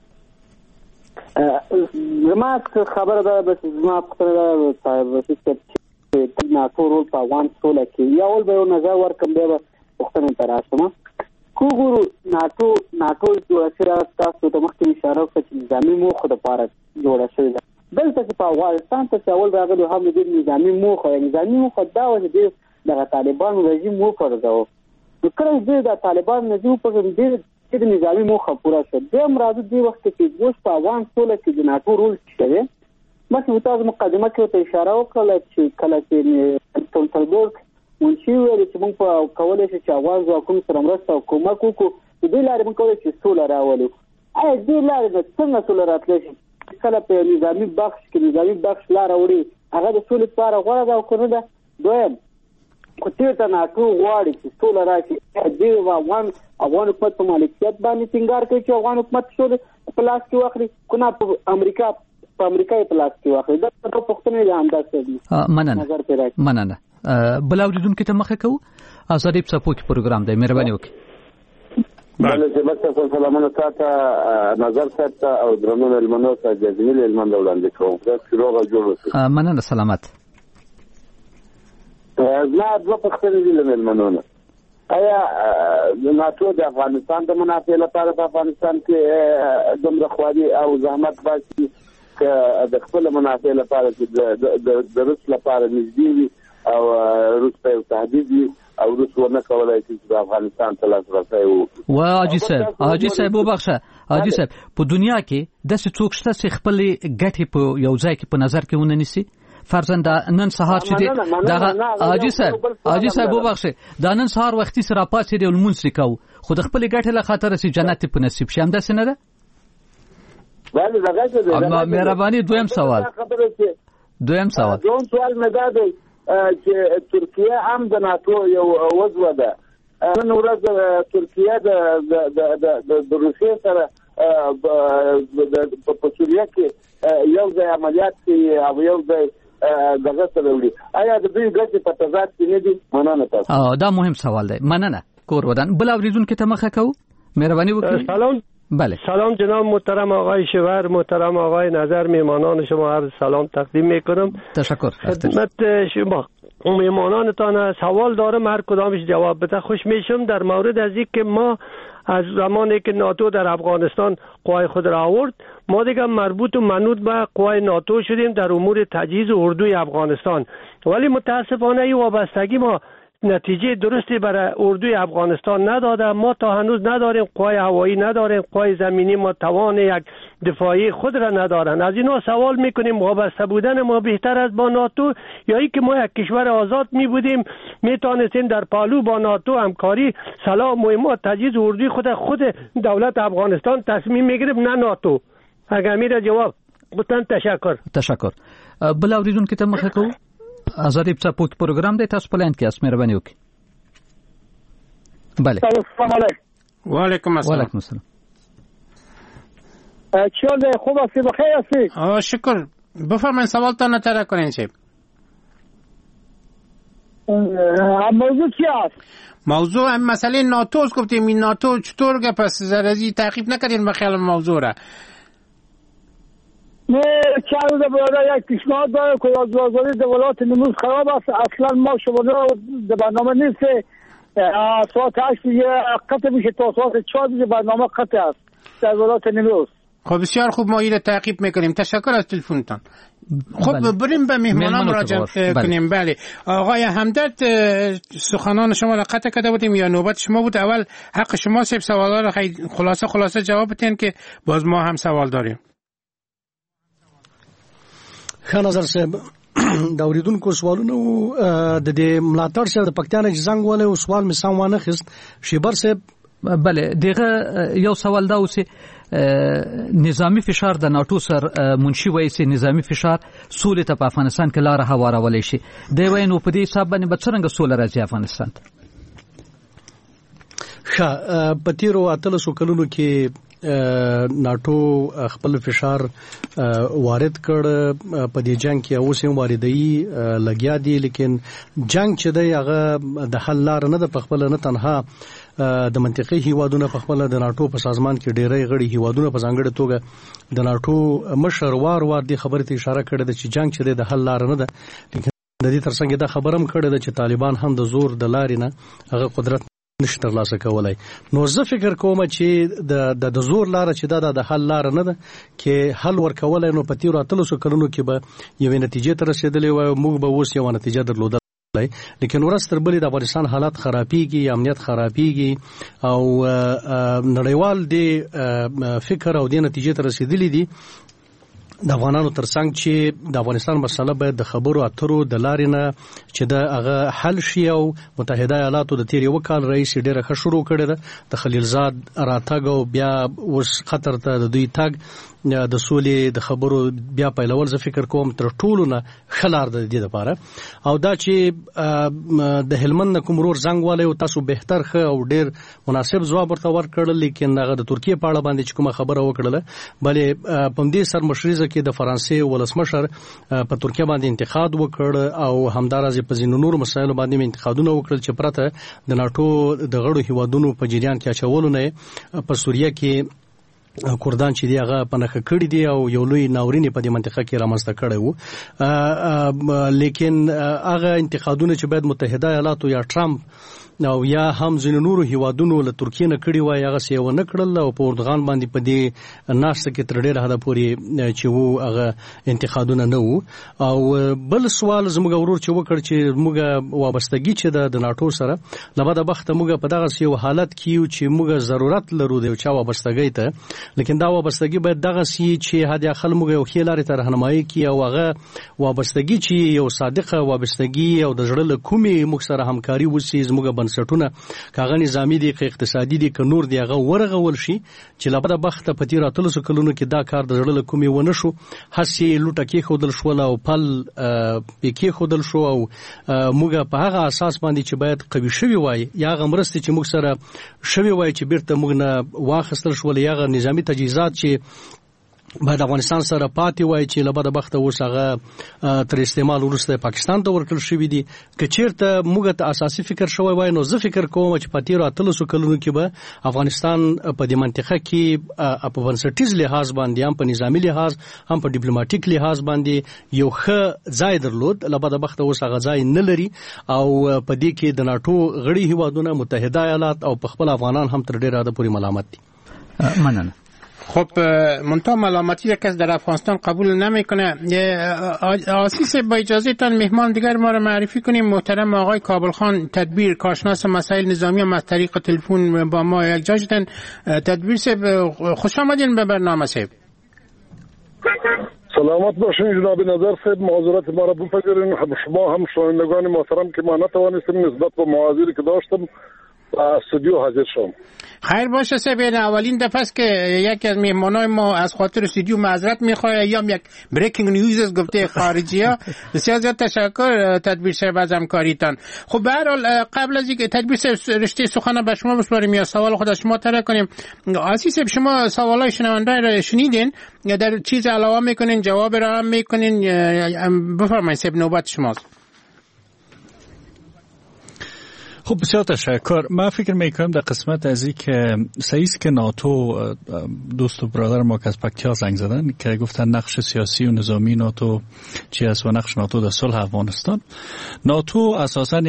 زما خبره ده، بس زما خبره صاحب چې ناتو رول په افغان سوله کې یو به نظر ورکم دی وختونه تر راشم. کوګورو ناتو جوړه شوې تاسو ته مخکې اشاره وکړه چې نظامي موخه د پاره جوړه شوې ده. دلته چې په افغانستان ته اول راغلو هم د نظامي موخه دا و چې د طالبان رژیم موخه راځو. نو کله چې د طالبان رژیم په دې د نظامي موخه پوره شو، د امراض دی وخت کې اوس په افغان سوله کې د ناتو رول شته. مخکې تاسو مقدمه کې ته اشاره وکړه چې کله چې ټولټلبورګ منشي ویل چې موږ په کولای شو چې افغان ځواکونو سره مرسته او کومک وکړو، د دې لارې موږ کولای شو سوله راولو. دې لارې د څنګه سوله راتلی شي؟ کله په نظامي بخش کې نظامي بخش لاره وړي، هغه د سولې لپاره غوره ده او که نه ده؟ دویم، خو چېرته ناټو غواړي چې سوله راشي، دې افغان حکومت په مالکیت باندې ټینګار کوي چې افغان حکومت سوله په لاس کې واخلي، که نه په امریکا په لاس کې واخلي. دا پوښتنې د همداسې دي. مننه. بل اوریدونکو ته مخه کوو. آزادي پسپوک پروګرام دی، مهرباني وکړئ. بله، چې بس سلامونه تاته نظر صاحب ته او درنو مېلمنو ته جزیل علمان وړاندې کوم. چې روغ او جوړ اوسئ. مننه، سلامت. زما دوه پوښتنې دي له مېلمنو نه. آیا ناتو د افغانستان د منافع لپاره په افغانستان کې دومره خواري او زحمت باسي که د خپل منافع لپاره چې د روس لپاره نږدې وي او روس ته یو تهدید وي او روس ونه کولای شي چې د افغانستان ته لاسرسی وکړي؟ حاجي صاحب وبخښه، حاجي صاحب، په دنیا کې داسې څوک شته چې خپلې ګټې په یو ځای کې په نظر کې ونه نیسي؟ فرضاً دا نن سهار چې دی دغه حاجي صاحب وبخښه، دا نن سهار وختي سره پاتې دی لمونځ وکاو، خو د خپلې ګټې له خاطر چې جنت په نصیب شي، همداسې نه ده؟ بله، دغه مهرباني. دویم سوال دوم سوال مې دا دی چې ترکیه هم د ناتو یو عضو ده. نن ورځ ترکیه د روسیې سره په سوریه کې یو ځای عملیات کوي او یو ځای دغه سره وړي. آیا د دوی ګټې په تضاد کې نه دي؟ مننه تاسو. دا مهم سوال دی. مننه. کور ودان. بل اوریدونکو ته مخه کوو. مهرباني وکړئ. سلام. بله. سلام جناب محترم آقای شیور، محترم آقای نظر، میهمانان شما عرض سلام تقدیم میکنم. تشکر. خدمت شما میهمانانتان سوال دارم، هر کدامش جواب بده خوش میشم. در مورد از اینکه ما از زمانی که ناتو در افغانستان قوای خود را آورد، ما دیگه مربوط و منوط به قوای ناتو شدیم در امور تجهیز اردوی افغانستان، ولی متاسفانه این وابستگی ما نتیجه درستی برای اردوی افغانستان نداده. ما تا هنوز نداریم قوای هوایی، نداریم قوای زمینی، ما توان یک دفاعی خود را ندارن. از اینا سوال میکنیم وابسته بودن ما بهتر از با ناتو یا ای که ما یک کشور آزاد می بودیم میتونستیم در پالو با ناتو همکاری سلاح مهمات تجهیز اردوی خود دولت افغانستان تصمیم میگیریم، نه ناتو. اگر میره جواب بتن. تشکر. بل اوریدونکو ته مخه کوو. آزادی پسپوک پروګرام دی، تاسو په لاین کې یاست، مهرباني وکړئ. بله. السلام علیکم. وعلیکم السلام. وعلیکم السلام. چون خوب هستی، بخیر هستی؟ شکر. بفرمایید سوالتان مطرح کنین شیب. موضوع چی است؟ موضوع مسئله ناتو است. گفتیم این ناتو چطور که پس زرزی تعقیب نکردین بخیال موضوع را؟ چه عرض برادر یک پیشنهاد داره که آزادی دولت نموز خراب است. اصلا ما شما در برنامه نیست. ساعت 8 قطع میشه تا ساعت 4 برنامه قطع است در ولایت نموز. خب بسیار خوب، ما این تعقیب میکنیم. تشکر از تلفنتان. خب بریم به مهمانان مراجعه کنیم. بله آقای همدرد، سخنان شما را قطع کرده بودیم یا نوبت شما بود؟ اول حق شما سب سوالا را خلاصه جواب بدین که باز ما هم سوال داریم. خان نظر صاحب دا اوریدونکو سوالونه د دې ملاتړ سره د پښتانه ځنګ ولې او سوال می سم وانه خست شیبر صاحب. بله دغه یو سوال دا اوسه نظامی فشار د ناتو سر منشي وایي چې نظامی فشار سولې ته په افغانستان کې لار هوارولې شي. دی وایي نو په دې حساب باندې به څنګه سوله راځي افغانستان ته؟ ښه، په تیرو 13 کلونو کې ناتو خپل فشار وارد کړ په دې جنگ کې، اوس هم واردوي لګیا دي، لیکن جنگ چې دی هغه د حل لار نه ده. په خپل نه تنها د منطقي هیوادونو په خپل د ناتو په سازمان کې ډېری غړي هیوادونو په ځانګړي توګه د ناتو مشر وار دې خبرې ته اشاره کړې ده چې جنگ چې دی د حل لار نه ده. لیکن د دې ترڅنګ دا خبرم کړې ده چې طالبان هم د زور د لارې نه هغه قدرت نشي ترلاسه کولای. نو زه فکر کوم چې د زور لار چې دا د حل لار نه ده، کې حل ورکولای نو په تیرو 13 کلونو کې به یوې نتیجې ته رسیدلې وای، موږ به اوس یو نتیجه درلودل. لیکن ورستر بلې د افغانستان حالات خرابېږي، امنیت خرابېږي او نړیوال دی فکر او د نتیجې ته رسیدلې دي د افغانانو ترڅنګ چې د افغانستان مسله باید د خبرو اترو د لارې نه چې د هغه حل شي. او متحده ایالاتو د تیر یو کال رئیس ډېره ښه شروع کړې ده د خلیلزاد راتګ او بیا اوس خطر ته د دوی تګ د سولې د خبرو بیا پیلول. زه فکر کوم تر ټولو نه ښه لار د دې لپاره او دا چې د هلمند کوم ورور زنګ والی او تاسو بهتر ښه او ډېر مناسب ځواب ورته ورکړل، لیکن هغه د ترکیه په اړه باندې چې کومه خبره وکړله، بلې په دې سرمشریزه کې د فرانسې ولسمشر په ترکیه باندې انتقاد وکړ او همدارس په ځینو نور مسایلو باندې انتقادونه وکړل چې پرته د ناتو د غړو هیوادونو په جریان کې اچولو نه په سوریه کې کردان چې دی هغه پنهخه کړی دی او یو لوی ناورین په دې منطقه کې رامنځته کړی وو. لیکن هغه انتقادونه چې باید متحده ایالاتو یا ټرمپ او یا هم ځینو نورو هیوادونو له ترکیه نه کړی وای، هغه څه ونه کړل او په اردوغان باندې په دې ناشته کې تر ډېره حده پورې چې وو هغه انتقادونه نه وو. او بل سوال زموږ ورور چې وکړ چې موږ وابستګي چې د ناتو سره لبا د بخت موږ په دغه یو حالت کې چې موږ ضرورت لرو د چا وابستګي ته، لیکن دا وابستګي باید دغه سی چې هدا خل موږ یو خیلاره ته راهنمایي کی او هغه وابستګي چې یو صادقه وابستګي او د جړل کومي موږ سره همکاري وسی زموږ بنسټونه کاغه نظامی دي که اقتصادي دي که نور دی هغه ورغول شي چې لبا د بخت په تیر 13 کلونو کې دا کار د جړل کومي ونه شو، هسي لوټه کې خودل شو او پل پکې خودل شو او موږ په هغه اساس باندې چې باید قوي شوی وای یا غمرستي چې موږ سره شوی وای چې بیرته موږ نه واخستل شو یا نظامی تجهیزات چې باید افغانستان سره پاتې وای چې لبا د بخت اوس هغه تر استعمال وروسته پاکستان ته ورکړل شوی دي. که چیرته موږ ته اساسي فکر شوی وای نو زه فکر کوم چې په تیر 13 کلونو کې به افغانستان په دې منطقه کې په بنسټیز لحاظ باندې هم په نظامی لحاظ هم په ډیپلوماټیک لحاظ باندې یو ښه ځای درلود. لبا د بخت اوس هغه ځای نه لري او په دې کې د ناتو غړي هیوادونه متحده ایالات او په خپل افغانان هم تر ډیره حده پورې ملامت دي. مننه. خب منتها ملامتی کس در افغانستان قبول نمیکنه. آسیس با اجازه تان مهمان دیگر ما را معرفی کنیم. محترم آقای کابل خان تدبیر کارشناس مسائل نظامی هم از طریق تلفن با ما یک جا شدن. تدبیر صاحب خوش آمدین به برنامه صاحب. سلامت باشین جناب نظر صاحب، معذرت ما را بپذیرین. شما هم شنوندگان محترم که ما نتوانستیم نسبت به مواضیعی که داشتم استودیو حاضر شدم. خیر باشه صاحب، اولین دفعه است که یکی از مهمانای ما از خاطر استودیو معذرت میخواد یا یک بریکینگ نیوز گفته خارجی‌ها. بسیار زیاد تشکر تدبیر صاحب از همکاریتان. خب به هر حال قبل از اینکه تدبیر صاحب رشته سخن به شما بسپاریم یا سوال خود از شما طرح کنیم، عزیز صاحب شما سوالای شنونده را شنیدین یا در چیز علاوه میکنین جواب را هم میکنین؟ بفرمایید صاحب نوبت شماست. خب بسیار تشکر. من فکر میکنم در قسمت از این که سعیست که ناتو، دوست و برادر ما که از پکتیا زنگ زدن که گفتن نقش سیاسی و نظامی ناتو چی است و نقش ناتو در صلح افغانستان. ناتو اساساً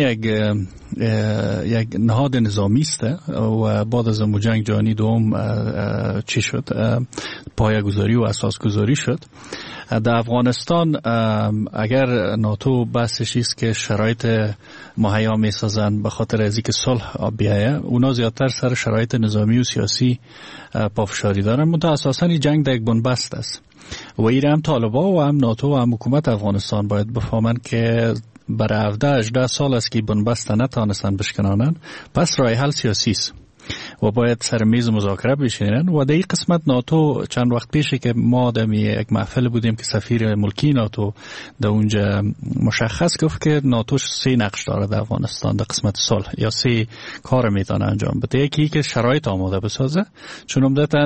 یک نهاد نظامی است و بعد از جنگ جهانی دوم چی شد، پایه‌گذاری و اساسگذاری شد. در افغانستان اگر ناتو بحثش است که شرایط مهیا میسازن به خاطر از اینکه صلح بیایه، اونا زیادتر سر شرایط نظامی و سیاسی پافشاری دارن. منتها اساساً این جنگ در یک بنبست است و این هم طالبان و هم ناتو و هم حکومت افغانستان باید بفهمن که برای 17-18 سال است که بنبست نتانستن بشکنانن، پس راه حل سیاسی است و باید سر میز مذاکره بشینن. و در این قسمت ناتو چند وقت پیشه که ما در یک محفل بودیم که سفیر ملکی ناتو در اونجا مشخص گفت که ناتو 3 نقش داره در افغانستان در قسمت صلح، یا 3 کار میتونه انجام بده. یکی که شرایط آماده بسازه، چون عمدتاً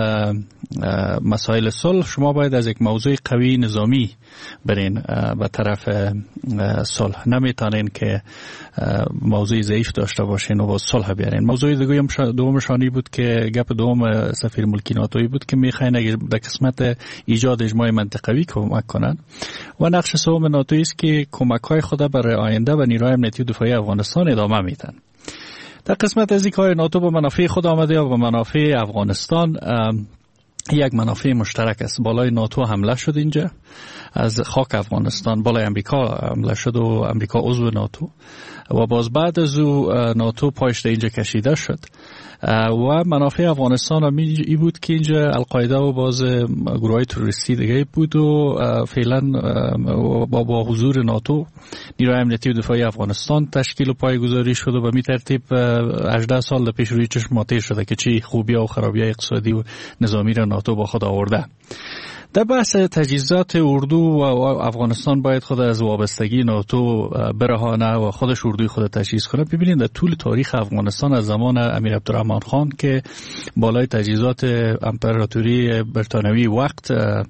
مسائل صلح شما باید از یک موضوع قوی نظامی برین به طرف صلح، نمیتونین که موضوع ضعیف داشته باشین و با صلح بیارین. موضوع دیگه دومشانی بود که گپ دوم سفیر ملکی ناتویی بود که میخواین اگه در قسمت ایجاد اجماع منطقوی کمک کنن. و نقش سوم ناتویی است که کمک‌های خود برای آینده و نیروهای امنیتی و دفاعی افغانستان ادامه میدن. در قسمت از اینکه ناتو با منافع خود آمده یا با منافع افغانستان، یک منافع مشترک است. بالای ناتو حمله شد اینجا از خاک افغانستان، بالای امریکا حمله شد و امریکا عضو ناتو و باز بعد از او ناتو پایش اینجا کشیده شد و منافع افغانستان هم ای بود که اینجا القاعده و باز گروهای تروریستی دیگه بود و فعلا با حضور ناتو نیروهای امنیتی و دفاعی افغانستان تشکیل و پایه‌گذاری شد و به می ترتیب 18 سال پیش روی چشم ماته شده که چی خوبی و خرابی اقتصادی و نظامی را ناتو با خود آورده. در بحث تجهیزات اردو و افغانستان باید خود از وابستگی ناتو برهانه و خودش اردوی خود تجهیز کنه. ببینید در طول تاریخ افغانستان از زمان امیر عبدالرحمن خان که بالای تجهیزات امپراتوری بریتانیایی وقت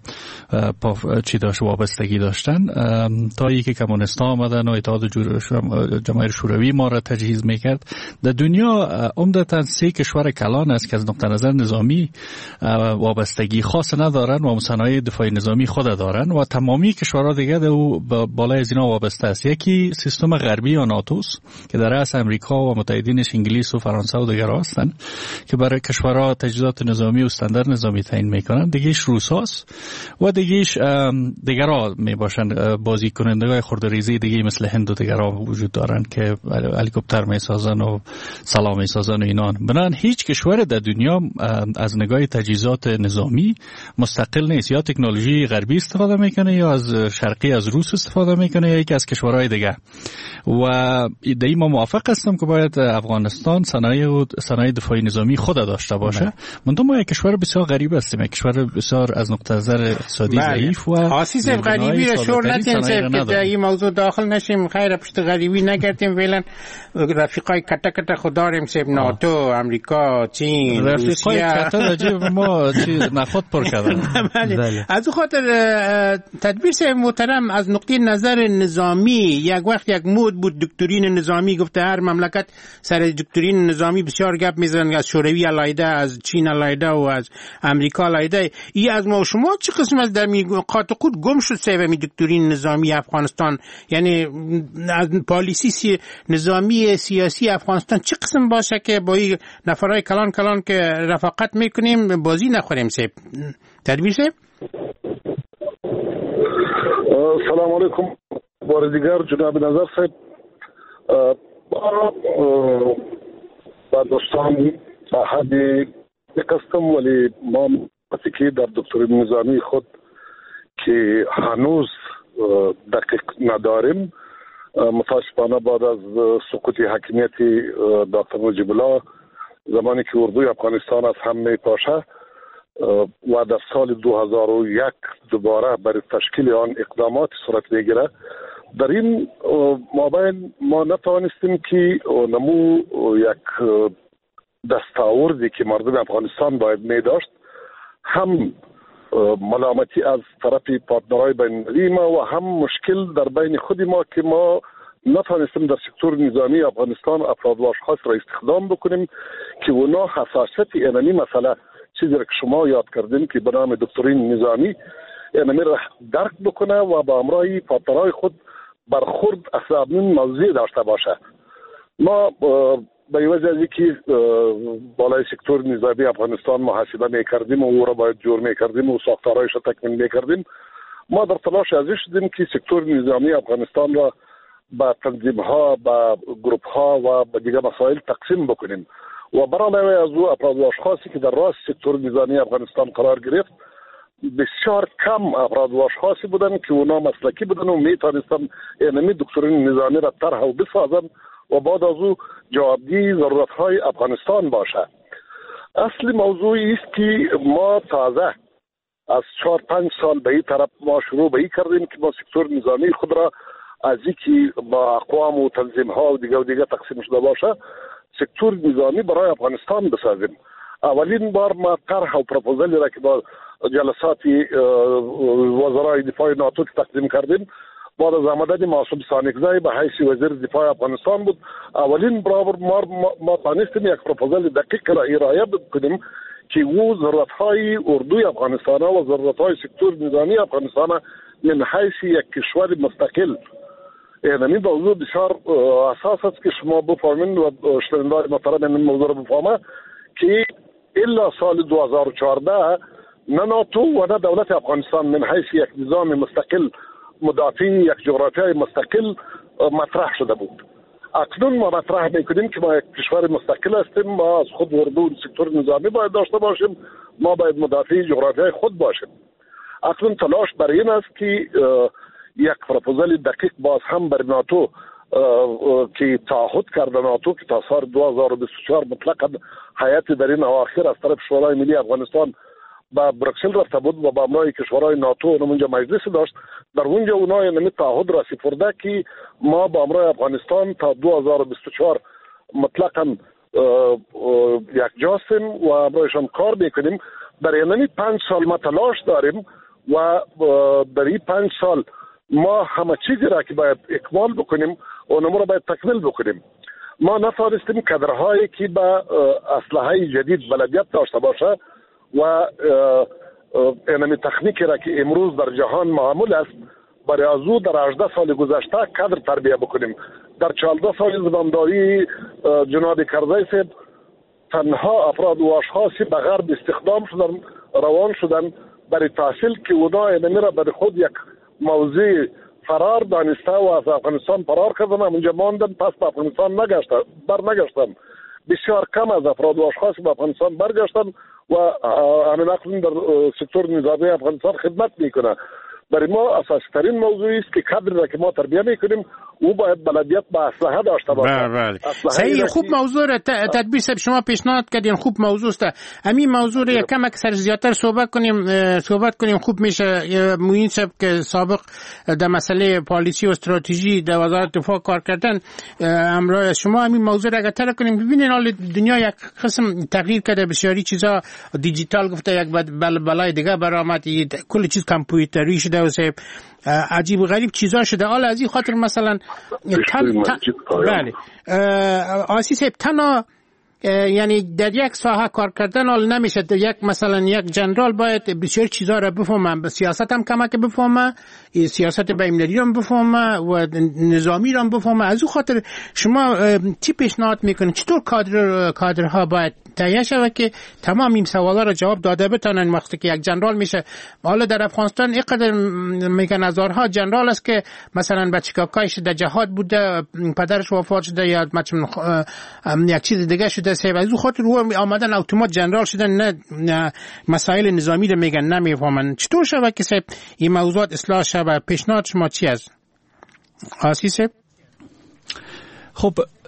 چی داشت وابستگی داشتن تا اینکه کمونیست‌ها آمدن و اتحاد جماهیر شوروی ما را تجهیز میکرد. در دنیا عمدتاً 3 کشور کلان است که از نقطه نظر نظامی وابستگی خاص ندارن و صنایع دفاعی نظامی خود دارن و تمامی کشورها دیگه در بالای از اینا وابسته است. یکی سیستم غربی یا ناتوس که در رأس امریکا و متحدینش انگلیس و فرانسه و دیگر هستن که برای کشورها تجهیزات نظامی و استاندارد نظامی تعیین میکنن. دیگهش روساست و دیگهش دیگرها میباشن بازی کنندگان خردریزی دیگه مثل هند و دیگرها وجود دارن که هلیکوپتر میسازن و سلاح میسازن و اینان. بنابراین هیچ کشور در دنیا از نگاه تجهیزات نظامی مستقل نیست، یا تکنولوژی غربی استفاده میکنه یا از شرقی از روس استفاده میکنه یا یکی از کشورهای دیگه. و ایده ما موافق هستم که باید افغانستان صنایع دفاعی نظامی خود داشته باشه. منتها ما یک کشور بسیار غریب هستیم، یک کشور بسیار از نقطه نظر اقتصادی ضعیف و آسیس غریبی را شور ندیم که در این موضوع داخل نشیم. خیر پشت غریبی نگردیم. فعلا رفیقای کته کته خود داریم سیب ناتو، امریکا، چین، رفیقای کته جیب ما نفت پر کردن. از خاطر تدبیر سیب محترم از نقطه نظر نظامی یک وقت یک مود بود دکترین نظامی گفته هر مملکت سر دکترین نظامی بسیار گپ میزنن، از شوروی علیحده، از چین علیحده و از امریکا علیحده. ای از ما شما چه قسم از در قاطقود گم شد سیب دکترین نظامی افغانستان، یعنی از پالیسی نظامی سیاسی افغانستان چه قسم باشه که با این نفرای کلان کلان که رفاقت میکنیم بازی نخوریم سیب تدبیر سیب؟ سلام علیکم بار دیگر جناب نظر صاحب. با دوستان با حد نکستم ولی ما که در دکترین نظامی خود که هنوز دقیق نداریم، متاسفانه بعد از سقوط حاکمیت دکتر نجیب الله زمانی که اردوی افغانستان از هم میپاشه و در سال 2001 دوباره برای تشکیل آن اقدامات صورت میگیره، در این مابین ما نتوانستیم که نمو یک دستاوردی که مردم افغانستان باید می داشت، هم ملامتی از طرف پارتنرهای بین المللی ما و هم مشکل در بین خود ما که ما نتوانستیم در سکتور نظامی افغانستان افراد و اشخاص را استخدام بکنیم که اونا حساسیت اینمی مسئله چیزی را که شما یاد کردین که به نام دکترین نظامی اینمی را درک بکنه و با امرای فاترهای خود برخورد اصابین موضوعی داشته باشه. ما به وجه از اینکه بالای سکتور نظامی افغانستان محاسبه میکردیم و او را باید جور میکردیم و ساختارهایش را تکمیل میکردیم، ما در تلاش ازش شدیم که سکتور نظامی افغانستان را با تنظیم ها، با گروپ ها و با دیگر مسائل تقسیم بکنیم و برای از او افراد و اشخاصی که در راس سکتور نظامی افغانستان قرار گرفت بسیار کم افراد و اشخاصی بودن که اونا مسلکی بودن و میتونستن اینمی دکترین نظامی را طرح و بسازن و بعد از او جوابدهی ضرورت های افغانستان باشه. اصلی موضوعی است که ما تازه از 4-5 سال به این طرف ما شروع به این کردیم که ما سکتور نظامی خود را از اینکه با اقوام و تنظیم ها و دیگه تقسیم شده باشه سکتور نظامی برای افغانستان بسازیم. اولین بار ما طرح و پروپوزالی را که با جلسات وزرای دفاع ناتو تقدیم کردیم بعد از آمدن معصوم سانکزی به حیث وزیر دفاع افغانستان بود. اولین برابر ما تانستیم یک پروپوزال دقیق را ارائه بکنیم که او ضرورت‌های اردوی افغانستان و ضرورت‌های سکتور نظامی افغانستان من حیث یک کشور مستقل اینمی موضوع بسیار اساس است که شما بفهمین و شنوندگان محترم این موضوع را بفهمه که الا سال 2014 نه ناتو و نه دولت افغانستان من حیث یک نظام مستقل مدافع یک جغرافیای مستقل مطرح شده بود. اکنون ما مطرح میکنیم که ما یک کشور مستقل هستیم، ما از خود اردو سکتور نظامی باید داشته باشیم، ما باید مدافع جغرافیای خود باشیم. اکنون تلاش برای این است که یک پروپوزال دقیق باز هم بر ناتو که تعهد کرده ناتو که تا سال 2024 مطلقاً هیئت در این اواخر از طرف شورای ملی افغانستان با بروکسل رفته بود و با امرای کشورهای ناتو اونجا مجلس داشت، در اونجا اونا یعنی تعهد را سپرده که ما با امرای افغانستان تا 2024 مطلقاً یک جاستیم و امرایشان کار میکنیم. در یعنی 5 سال ما تلاش داریم و در این 5 سال ما همه چیزی را که باید اکمال بکنیم اونمو را باید تکمیل بکنیم. ما نتوانستیم کادرهایی که با اسلحه جدید بلدیت داشته باشه و اینمی تکنیکی را که امروز در جهان معمول است برای از او در 18 سال گذشته کادر تربیه بکنیم. در 14 سال زمامداری جناب کرزی صاحب تنها افراد و اشخاصی به غرب استخدام شدن، روان شدن برای تحصیل که اونا اینمی را برای خود یک موضوع فرار دانسته و از افغانستان فرار کردن، اونجا ماندن، پس به افغانستان نگشتن. بسیار کم از افراد و اشخاص به افغانستان برگشتن و همین اقلیم در سکتور نظامی افغانستان خدمت میکنه. برای ما اساسی ترین موضوعی است که کادر را که ما تربیه میکنیم او باید بلدیت با اسلحه داشته باشه. بله. صحیح، خوب موضوع را تدبیر صاحب شما پیشنهاد کردین، خوب موضوع است. همین موضوع را یکم اکثر زیاتر صحبت کنیم خوب میشه. موین صاحب که سابق در مسئله پالیسی و استراتژی در وزارت دفاع کار کردن، امروز شما همین موضوع را اگه کنیم. ببینین حال دنیا یک قسم تغییر کرده، بسیاری چیزا دیجیتال گفته، یک بلای دیگه برآمد، کل چیز کامپیوتری شده و عجیب و غریب چیزا شده. حالا از این خاطر مثلا بله آسی صاحب تنها یعنی در یک ساحه کار کردن حال نمیشه. مثلا یک جنرال باید بسیار چیزا را بفهمه، به سیاست هم کمک بفهمه، سیاست بین‌المللی هم بفهمه و نظامی هم بفهمه. از اون خاطر شما چی پیشنهاد میکنید؟ چطور کادرها باید تهیه شود که تمام این سوالا را جواب داده بتونن وقتی که یک جنرال میشه؟ حالا در افغانستان اینقدر میگن هزارها جنرال است که مثلا بچه کاکایش در جهاد بوده، پدرش وفات شده یا یک چیز دیگه شده. از اون خاطر رو آمدن اتومات جنرال شدن، نه مسائل نظامی رو میگن نمیفهمن. چطور شود که این موضوعات اصلاح شود؟ پیشنهاد شما چی است آسی صاحب؟ خب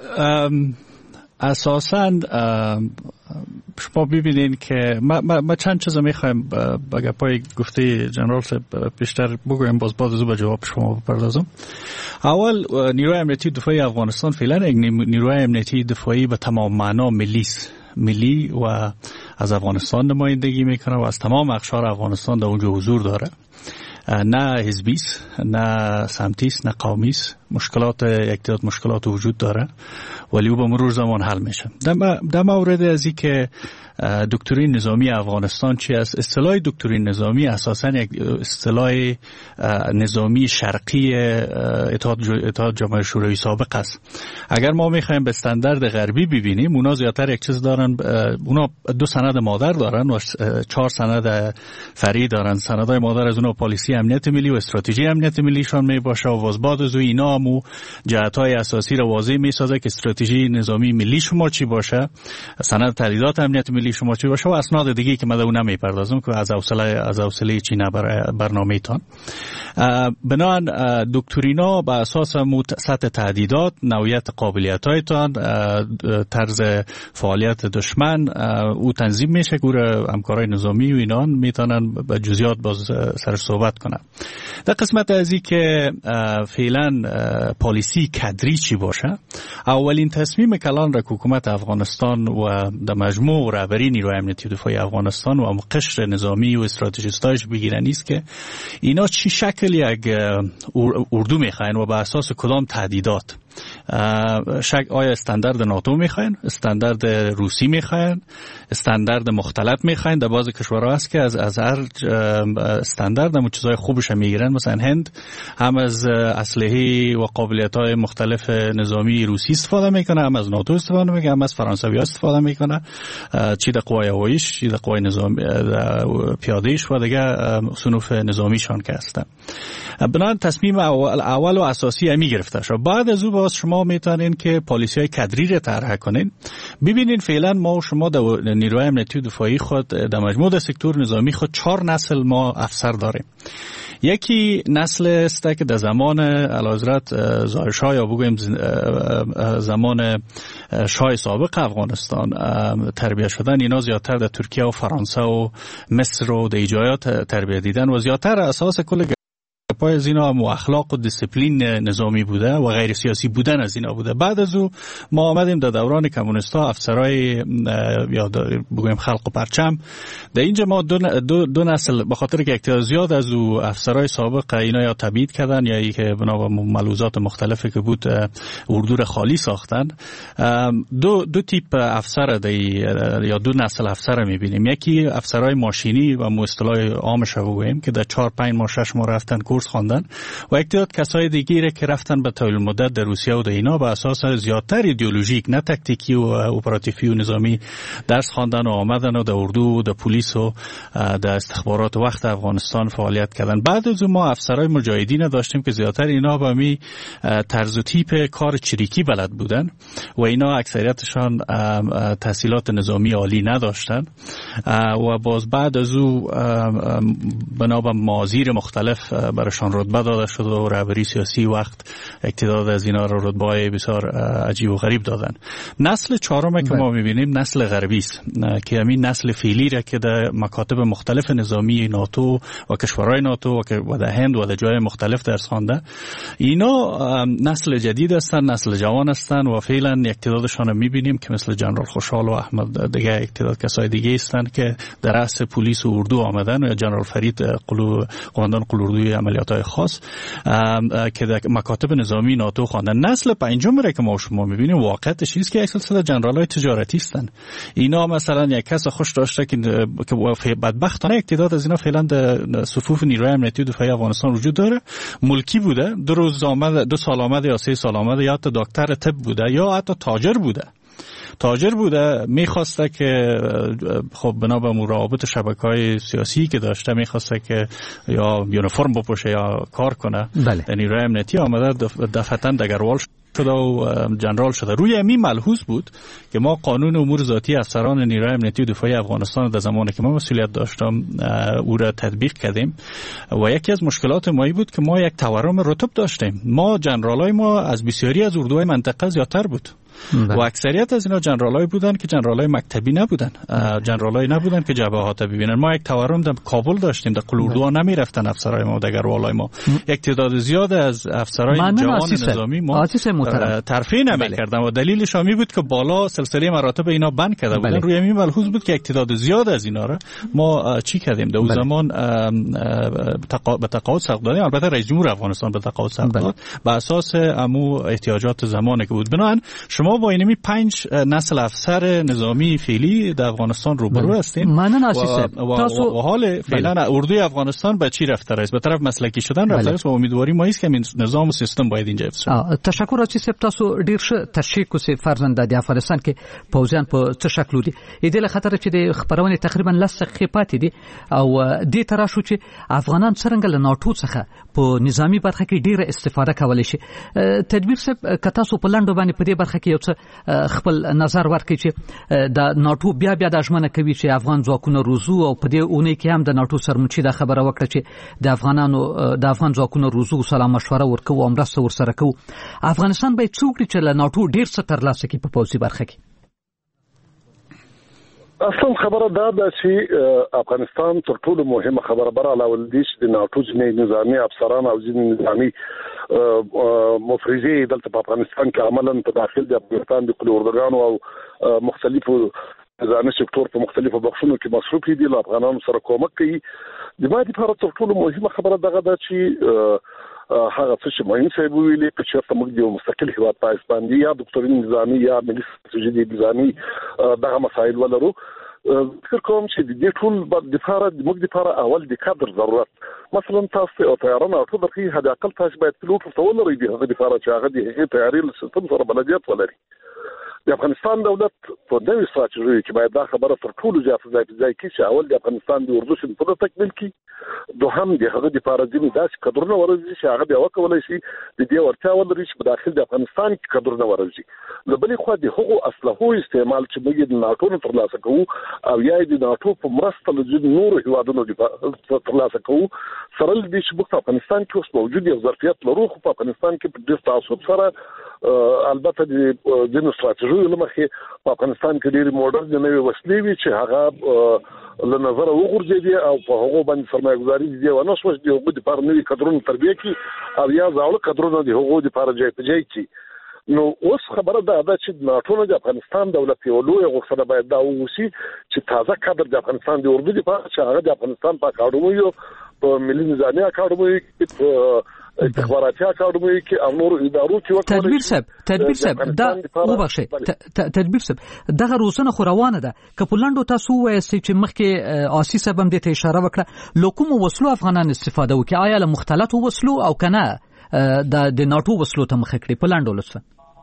اساساً شما ببینین که ما چند چیز میخوایم با گپای گفته جنرال صاحب بیشتر بگویم، باز بعد از او به جواب شما بپردازم. اول نیروی امنیتی دفاعی افغانستان فعلا یک نیروی امنیتی دفاعی به تمام معنا ملی و از افغانستان نمایندگی میکنه و از تمام اقشار افغانستان در اونجا حضور داره. نه حزبی است، نه سمتی است، نه قومی است یک تعداد مشکلات وجود داره ولی او به مرور زمان حل میشه. در مورد ازی که دکترین نظامی افغانستان چی است، اصطلاح دکترین نظامی اساساً یک اصطلاح نظامی شرقی اتحاد جماهیر شوروی سابق است. اگر ما میخوایم به استاندارد غربی ببینیم، اونا زیادتر یک چیز دارن، اونا 2 سند مادر دارن و 4 سند فرعی دارن. سندهای مادر از اونا پالیسی امنیت ملی و استراتژی امنیت ملیشان میباشه و بعد از اینا هم جهت‌های اساسی را واضح میسازه که استراتژی نظامی ملی شما چی باشه، سند تحلیلات امنیت ملی شما چی باشه و اسناد دیگه که من اون نمیپردازم که از حوصله چی نه برنامه‌تان. بنابراین دکترینا به اساس سطح تهدیدات، نوعیت قابلیت‌هایتان، طرز فعالیت دشمن او تنظیم میشه که همکارای نظامی و اینان میتونن به جزئیات باز سر صحبت کنن. در قسمت ازی که فعلا پالیسی کادری چی باشه، اولین تصمیم کلان را حکومت افغانستان و در مجموع رهبری نیروی امنیتی و دفاعی افغانستان و قشر نظامی و استراتژیستایش بگیرن نیست که اینا چی شکل یک اردو میخواین و به اساس کدام تهدیدات. آیا استاندارد ناتو میخواین، استاندارد روسی میخواین، استاندارد مختلط میخواین؟ در بعضی کشورها هست که از هر استاندارد هم چیزای خوبش میگیرن. مثلا هند هم از اسلحه و قابلیت‌های مختلف نظامی روسی استفاده میکنه، هم از ناتو استفاده میکنه، هم از فرانسوی استفاده میکنه، چی در قوای هواییش، چی در قوای نظامی پیاده‌ایش و دیگه صنوف نظامیشان که هستن. بنابراین تصمیم اول و اساسی همی گرفته شد. بعد از او باز شما میتونین که پالیسی‌های کادری را طرح کنین. ببینین فعلا ما و شما در نیروی امنیتی و دفاعی خود در مجموع سکتور نظامی خود 4 نسل ما افسر داریم. یکی نسل است که در زمان اعلیحضرت ظاهر شاه یا بگویم زمان شاه سابق افغانستان تربیت شدن. اینا زیادتر در ترکیه و فرانسه و مصر و در ایجایات تربیت دیدن و زیادتر اساس کل پای از اینا هم اخلاق و دیسپلین نظامی بوده و غیر سیاسی بودن از اینا بوده. بعد از او ما آمدیم در دوران کمونیستا افسرای یا بگویم خلق و پرچم. در اینجا ما دو نسل به خاطر که اکتیار زیاد از او افسرای سابق اینا یا تبعید کردن یا ای که بنا به ملحوظات مختلفی که بود اردو خالی ساختن. دو تیپ افسر یا 2 نسل افسر میبینیم. یکی افسرای ماشینی و اصطلاح عامش بگویم که در 4 5 ماه 6 ماه رفتن کورس خواندن و یک تعداد کسای دیگه که رفتن به طول مدت در روسیه و در اینا به اساس زیادتر ایدئولوژیک نه تاکتیکی و اپراتیفی و نظامی درس خواندن و آمدن و در اردو و در پلیس و در استخبارات وقت افغانستان فعالیت کردن. بعد از ما افسرای مجاهدین داشتیم که زیادتر اینا به می طرز و تیپ کار چریکی بلد بودن و اینا اکثریتشان تحصیلات نظامی عالی نداشتن و باز بعد از او بنا به مازیر مختلف برشان رتبه داده شد و رهبری سیاسی وقت اقتدار از اینا را رتبه‌های بسیار عجیب و غریب دادن. نسل 4 که ما می‌بینیم نسل غربی است که همین نسل فعلی را که در مکاتب مختلف نظامی ناتو و کشورهای ناتو و در هند و در جای مختلف درس خوانده. اینا نسل جدید هستند، نسل جوان هستند و فعلا اقتدارشان می‌بینیم که مثل جنرال خوشحال و احمد دیگه اقتدار کسای دیگه هستند که در رأس پلیس و اردو آمدن و جنرال فرید قماندان قلوردوی عملیات‌های خاص که در مکاتب نظامی ناتو خواندن. نسل 5 را که ما شما می‌بینیم واقعیتش چیزی که یک سلسله جنرال‌های تجارتی هستند. اینا مثلا یک کس خوش داشته که بدبختانه اقتدار از اینا فعلا در صفوف نیروی امنیتی و دفاعی افغانستان وجود داره. ملکی بوده، 2 سال آمده یا 3 سال آمده یا حتی دکتر طب بوده یا حتی تاجر بوده میخواسته که خب بنا به مراقبت شبکه‌های سیاسی که داشته میخواسته که یا یونیفرم بپوشه یا کار کنه. در نیروی امنیتی آمده دفعتاً دگروال شده و جنرال شده. روی همین ملحوظ بود که ما قانون امور ذاتی افسران نیروی امنیتی و دفاعی افغانستان در زمانی که ما مسئولیت داشتم او را تطبیق کردیم و یکی از مشکلات ما بود که ما یک تورم رتب داشتیم. ما جنرالای ما از بسیاری از اردوهای منطقه زیادتر بود. و اکثریت از اینا جنرالای بودن که جنرالای مکتبی نبودن، جنرالای نبودن که جبهات ببینن. ما یک تورم در کابل داشتیم، در قلوردو نمیرفتن افسرای ما، دگروالای ما. یک تعداد زیاد از افسرای جوان نظامی ما ترفیع نمی‌کردن و دلیلش هم بود که بالا سلسله مراتب اینا بند کرده بودن. روی همین ملحوظ بود که یک تعداد زیاد از اینا را ما چی کردیم در اون زمان به تقاعد سوق دادیم. البته رئیس جمهور افغانستان به تقاعد سوق داد بر اساس امو احتیاجات زمانی که بود. بنابراین شما با اینمی 5 نسل افسر نظامی فعلی در افغانستان روبرو هستین. و حال فعلا اردوی افغانستان به چی رفته است؟ به طرف مسلکی شدن رفته است و امیدواری ما است که این نظام و سیستم باید اینجا حفظ شه. تشکر از چې تاسو ډیر ښه تشریح کوسي فرزند د افغانستان کې پوځیان په څه شکل دي. دې له خطر چې د خبرونه تقریبا لس دقیقې پاتې دي او دې تر شو چې افغانان څنګه له ناتو څخه په نظامی برخه کې ډیره استفاده کولای شي. تدبیر صاحب که تاسو په لاندو باندې په دې برخه کې یو څه خپل نظر ورکړئ چې د ناتو بیا د ژمنه کوي چې افغان ځواکونه روزو او په دې اونۍ کې هم د ناتو سرمنشي د خبره وکړه چې د افغان ځواکونه روزو سلام مشوره ورکوي او مرسته ورسره کوي. افغانستان باید څوک چې له ناتو ډیر څه ترلاسه کړي په پوځي برخه کې. اصلا خبره دا چې افغانستان تر ټولو مهمه خبره بر علاوه دي چې د ناتو ځینې نظامی افسران او ځینې نظامی مفرزي دلته په افغانستان کې عملاً په داخل د افغانستان د قلوردګانو او مختلفو ځاني سکتور په مختلفو بخښونو کې مصروف دي، له افغانانو سره کومک کوي. د ما لپاره تر ټولو مهمه خبره دغه ده چې هغه څه چې مهم صاحب ویلي چې چېرته موږ د مستقل هیواد په اساس باندې یا دکتورین نظامي یا ملي ستراتیژي نظامي دغه مسایل ولرو. فکر کوم چې د دې ټول موږ لپاره اول د کادر ضرورت، مثلا تاسو او طیران او ټول کې هدا اقل تاسو باید پیلوټ ولرئ د هغه لپاره چې هغه د طیارې سیستم سره بلدیت ولري. د افغانستان دولت په نوې ستراتیژي کې باید دا خبره تر ټولو زیاته ځای کې چې اول د افغانستان د اردو سیند په تکمیل کې، دوهم د هغه د لپاره ځینې داسې کادرونه ورځي چې هغه بیا وکولای شي د دې ورتیا ولري چې په داخل د افغانستان کې کادرونه ورځي. له بلې خوا د هغو اسلحو استعمال چې موږ د ناتو نه ترلاسه کوو او یا د ناتو په مرسته له نورو هیوادونو ترلاسه کوو سره له دې چې موږ په افغانستان کې اوس موجود یو ظرفیت لرو، خو په افغانستان کې په ډېر تعصب سره البته د ځینو ستراتیژیو له مخې په افغانستان کې ډېرې موډرن نوې وسلې وي چې هغه له نظره وغورځېدې او په هغو باندې سرمایه‌ګذاري دې ونه شوه چې د هغو دپاره نوي کادرونه تربیه کړي او یا زاړه کادرونه د هغو دپاره جای په جای کړي. نو اوس خبره دا ده چې ناتو نه د افغانستان دولت یو لویه غوښتنه باید دا ووسي چې تازه کادر د افغانستان د اردو دپاره چې هغه د افغانستان په اکاډمیو په ملي نظامي اکاډمیو کې استخباراتي اکاډمي کې او نور ادارو کې وکړي. تدبیر صاحب دا وبخښه تدبیر صاحب دغه روزنه خو روانه ده که په لاندو تاسو وایي چې مخکې آسی صاحب هم دې ته اشاره وکړه لکوم وسلو افغانان استفاده وکړي، آیا له مختلفو وسلو او کنه د ناتو وسلو ته مخ کړي په لاندو لطفا.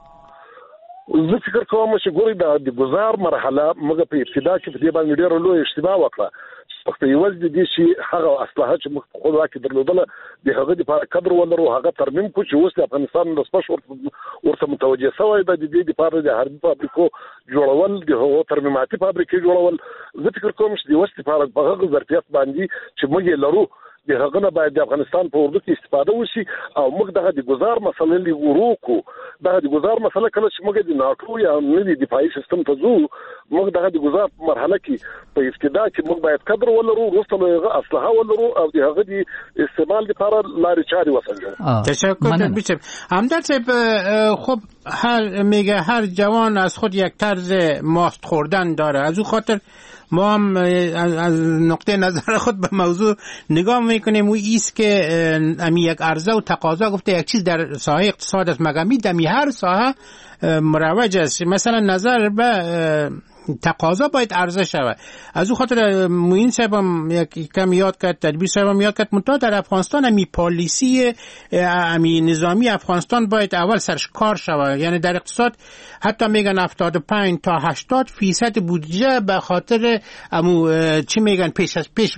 زه فکر کوم چې ګوري د گزار مرحله موږ په ابتدا کې په دې باندې ډېر لوی اشتباه وکړه. وخت یوز دي چې هغه اسلحه چې موږ خو راکې درلودله د هغه لپاره قدر ولرو هغه ترمیم کو چې اوس د افغانستان د سپش ورته متوجه شوی د دې لپاره د حربي فابریکو جوړول د هغو ترمیماتي فابریکې جوړول. زه فکر کوم چې د اوس لپاره په هغه ظرفیت باندې چې موږ لرو د هغه نه باید د افغانستان په اردو کې استفاده وشي او موږ دغه د گزار مسله لورو کو. دغه د گزار مسله کله چې موږ د ناتو یا نوي دفاعي سیستم ته ځو موږ دغه د گزار مرحله کې په ابتدا کې موږ باید قدر ولرو، وروسته له اسلحه ولرو او د هغه د استعمال لپاره لارې چارې وسنجو. تشکر می‌کنم. همدرد صاحب خب هر جوان از خود یک طرز ماست خوردن داره، از اون خاطر ما هم از نقطه نظر خود به موضوع نگاه میکنیم و ایست که امی یک عرضه و تقاضا گفته یک چیز در ساحه اقتصاد است مگر می دمی هر ساحه مروج است، مثلا نظر به تقاضا باید عرضه شود. از اون خاطر موین صاحب هم یک کم یاد کرد، تدبیر صاحب هم یاد کرد منتها در افغانستان امی پالیسی امی نظامی افغانستان باید اول سرش کار شود. یعنی در اقتصاد حتی میگن 75 تا 80% بودجه به خاطر امو چی میگن پیش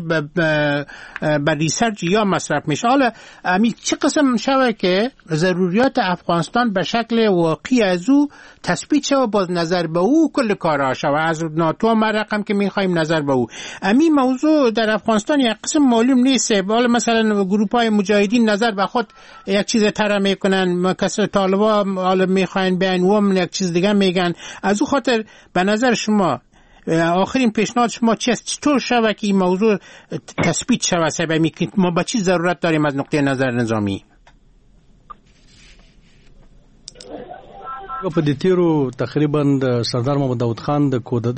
به ریسرچ یا مصرف میشه. حالا امی چه قسم شود که ضروریات افغانستان به شکل واقعی از او تثبیت شود باز نظر به او کل کارها شود. و از ناتو هم رقم که میخوایم نظر به او. امی موضوع در افغانستان یک قسم معلوم نیست. حالا مثلا گروپ‌های مجاهدین نظر به خود یک چیز طرح میکنن، کسا طالبان حالا میخواین بیان و یک چیز دیگه میگن. از او خاطر به نظر شما آخرین پیشنهاد شما چیست؟ چطور شود که این موضوع تثبیت شود؟ سبب که ما به چی ضرورت داریم از نقطه نظر نظامی؟ په دې تیرو تقریبا سردار محمد داود خان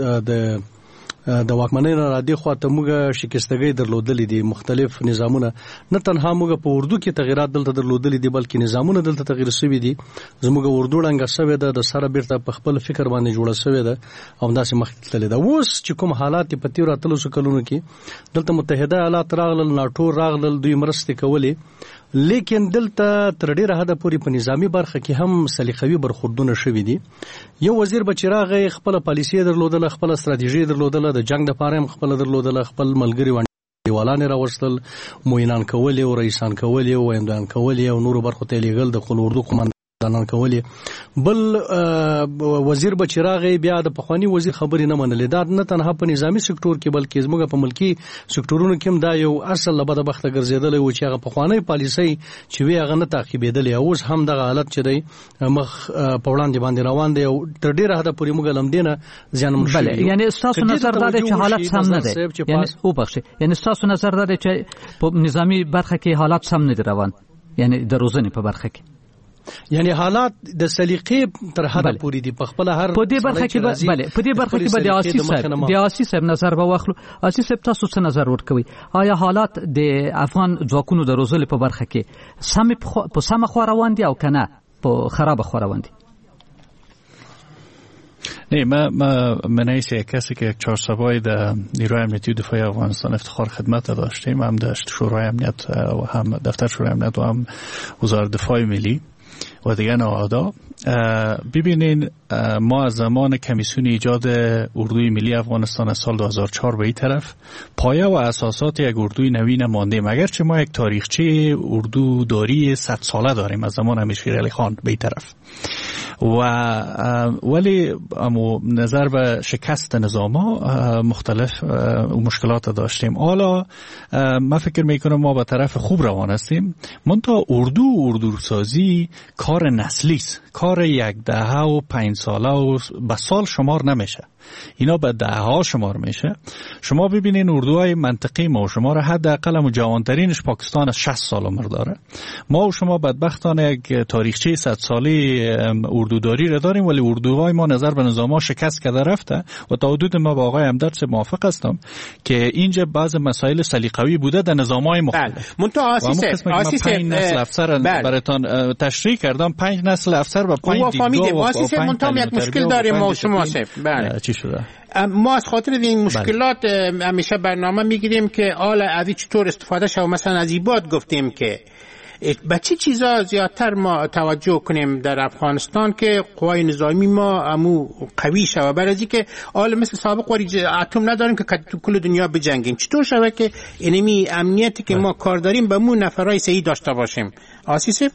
د واکمنۍ را دي خواته موږ شکستګۍ درلودلې دي، مختلف نظامونه، نه تنها موږ په اردو کې تغیرات دلته درلودلې دي بلکې نظامونه دلته تغیر شوي دي. زموږ اردو ړنګه شوې ده، د سره بیرته په خپل فکر باندې جوړه شوې ده او داسې مخکې تللې ده. اوس چې کوم حالات په تیرو اتلسو کلونو کې دلته متحده ایالات راغلل، ناټو راغلل، دوی مرستې کولې، لیکن دلته تر ډیره حده پورې په نظامی برخه کې هم سلیقوي برخوردونه شوي دي. یو وزیر بچراغه خپل پالیسي درلودله، خپل استراتیژي درلودله، د جنگ د پاره هم خپل درلودله، خپل ملګری دیوالان راوستل، موینان کول او رئیسان کول او ویندان کول او نور برخو ته لیږل، د خپل اردو قومندانان کول. بل وزیر بچراغه بیا د پخوانی وزیر خبرې نه منلې. دا نه تنها په نظامی سکتور کې بلکې زموږ په ملکی سکتورونو کې هم دا یو اصل لبد بخته ګرځیدل او چې هغه پخوانی پالیسي چې وی هغه نه تعقیبېدل. اوس هم دغه حالت چې دی مخ په وړاندې باندې روان دی او تر ډیره حد پورې موږ لمدینه زیانمن شو. یعنی تاسو نظر دا دی چې حالت سم نه دی، یعنی او بخښه، یعنی تاسو نظر دا دی چې په نظامی برخه کې حالت سم نه دی روان، یعنی د روزنې په برخه کې یعنی حالات د سلیقې تر حد پورې دي په خپل هر په دې برخه کې. بله په دې برخه کې د آسی صاحب نظر به واخلو. آسی صاحب تاسو څه نظر ورکوي؟ آیا حالات د افغان ځواکونو د روزلې په برخه کې سم خو روان دي او کنه په خراب خو روان دي؟ نه، من ایسه یک کسی که یک چهارسبای در نیروی امنیتی و دفاعی افغانستان افتخار خدمت داشتیم، هم در شورای امنیت و هم دفتر شورای امنیت و هم وزارت دفاع ملی و دیگه نهادها. ببینین ما از زمان کمیسیون ایجاد اردوی ملی افغانستان از سال 2004 به این طرف پایه و اساسات یک اردوی نوین ماندیم، اگرچه ما یک تاریخچه اردو داری 100 ساله داریم از زمان امیرشیر علی خان به این طرف، ولی نظر به شکست نظاما مختلف مشکلات داشتیم. حالا من فکر میکنم ما به طرف خوب روان هستیم. منتها اردوسازی کار نسلی است، کار یک دهه و 5 ساله و به سال شمار نمیشه، اینا به دهه ها شمار میشه. شما ببینین اردوهای منطقی ما و شما را حداقل جوانترینش پاکستان 60 سال عمر داره. ما و شما بدبختانه یک تاریخچه 100 سالی اردوداری را داریم، ولی اردوهای ما نظر به نظام‌ها شکست کرده رفته و تا حدود ما با آقای همدرد موافق هستم که اینجا بعض مسائل سلیقوی بوده در نظام‌های مختلف. منتها آسیس نسل افسر براتون تشریح کردم، 5 نسل افسر و 5 دیدگاه. آسیس منتها یک مشکل داریم ما و شما بله. چی شده؟ ما از خاطر این مشکلات همیشه برنامه میگیریم که حالا از چطور استفاده شد. مثلا از ایباد گفتیم که به چه چیزا زیادتر ما توجه کنیم در افغانستان که قوای نظامی ما امو قوی شود، برای اینکه حالا مثل سابق وری اتم نداریم که تو کل دنیا بجنگیم. چطور شود که اینمی امنیتی که ما کار داریم به مو نفرای صحیح داشته باشیم؟ آسیسه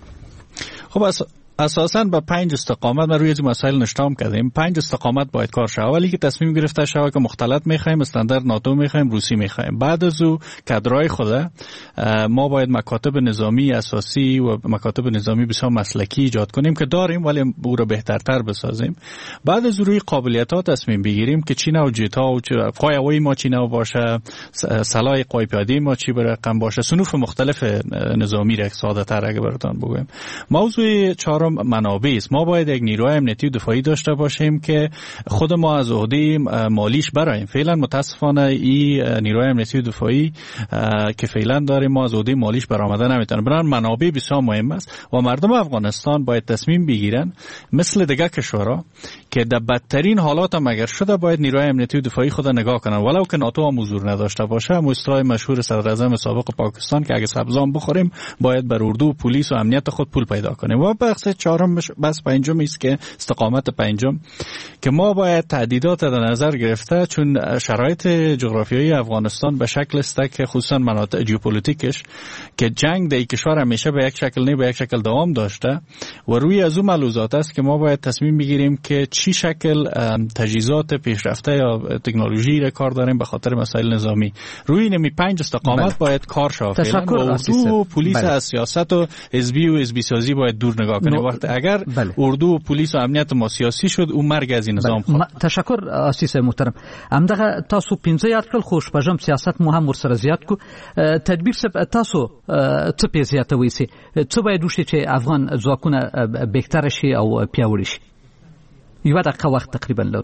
خب اساساً با 5 استقامت ما روی این مسائل نشتام کردیم. 5 استقامت باید کار شود، ولی که تصمیم گرفته شود که مختلط میخوایم، استاندارد ناتو میخوایم، روسی میخوایم. بعد از او کادرای خود ما باید مکاتب نظامی اساسی و مکاتب نظامی بسیار مسلکی ایجاد کنیم که داریم، ولی او را بهترتر بسازیم. بعد از روی قابلیت ها تصمیم بگیریم که چی نوع جتا و قوای هوایی ما چی نوع باشه، سلاح قوای پیاده ما چی به رقم باشه، صنوف مختلف نظامی را ساده تر اگه براتون بگویم. موضوع چهارم منابع است. ما باید یک نیروی امنیتی و دفاعی داشته باشیم که خود ما از عهده مالیش براییم. فعلا متاسفانه این نیروی امنیتی و دفاعی که فعلا داریم ما از عهده مالیش برآمده نمیتونه. برای منابع بسیار مهم است و مردم افغانستان باید تصمیم بگیرن مثل دیگه کشورها که در بدترین حالات هم اگر شده باید نیروی امنیتی و دفاعی خود نگاه کنن، ولو که ناتو هم حضور نداشته باشه. هم اصطلاح مشهور صدر اعظم سابق پاکستان که اگه سبزام بخوریم باید بر اردو و پلیس و امنیت خود پول پیدا کنیم. و بخش چهارم بس پنجم است که استقامت پنجم که ما باید تعدیدات در نظر گرفته، چون شرایط جغرافیایی افغانستان به شکل است که خصوصا مناطق ژئوپلیتیکش که جنگ در کشور همیشه به یک شکل نه به یک شکل دوام داشته و روی از اون ملحوظات است که ما باید تصمیم بگیریم که چی شکل تجهیزات پیشرفته یا تکنولوژی را کار داریم به خاطر مسائل نظامی. روی نمی 5 استقامت باید کار شود. فعلا اردو و پلیس از سیاست و حزبی و حزبی سازی باید دور نگاه کنیم. وقتی اگر اردو و پلیس و امنیت ما سیاسی شد اون مرگ از این نظام خورد. تشکر آسیس محترم. همدغه تاسو 15 یاد کړل خو شپږم سیاست مو هم ورسره زیات کو. تدبیر سب تاسو څه په زیاتوي سي څه باید وشي چې افغان ځواکونه بهتر شي او پیاوړي شي. یو دقیقه وخت تقریبا لرو.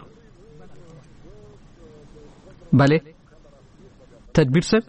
بله تدبیر سب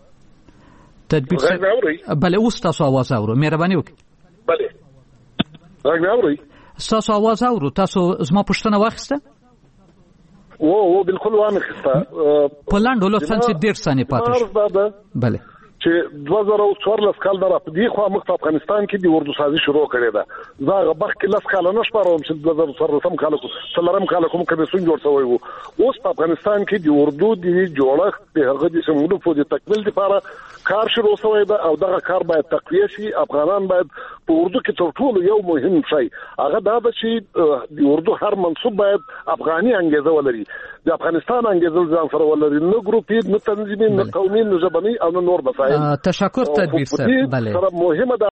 بله اوس تاسو आवाज اورو مهرباني وکړئ. بله راغلی اورئ تاسو आवाज اورو. تاسو زما پوښتنه واخیسته؟ او بالکل وانخسته په لاندو لطفا چې 1.5 ثانیې پاتې شو. بله چې 2014 کال نه په دې خو مخ افغانستان کې د اردو سازي شروع کړې ده. زه هغه وخت کې لاس کال نه شپاروم چې 2014 کال کو څلورم کال کوم کمیسیون جوړ شوی وو. اوس په افغانستان کې د اردو د جوړښت د هغه د سمولو په تکمیل لپاره کار شروع شوی ده او دغه کار باید تقویه شي. افغانان باید په اردو کې تر ټولو یو مهم شی هغه دا ده چې د اردو هر منصوب باید افغاني انګیزه ولري. د افغانستان انګیزه ځان سره ولري، نه ګروپي، نه تنظیمي، نه قومي، نه ژبني او نه نور مسایل. تشکر تدبیر صاحب. بله مهمه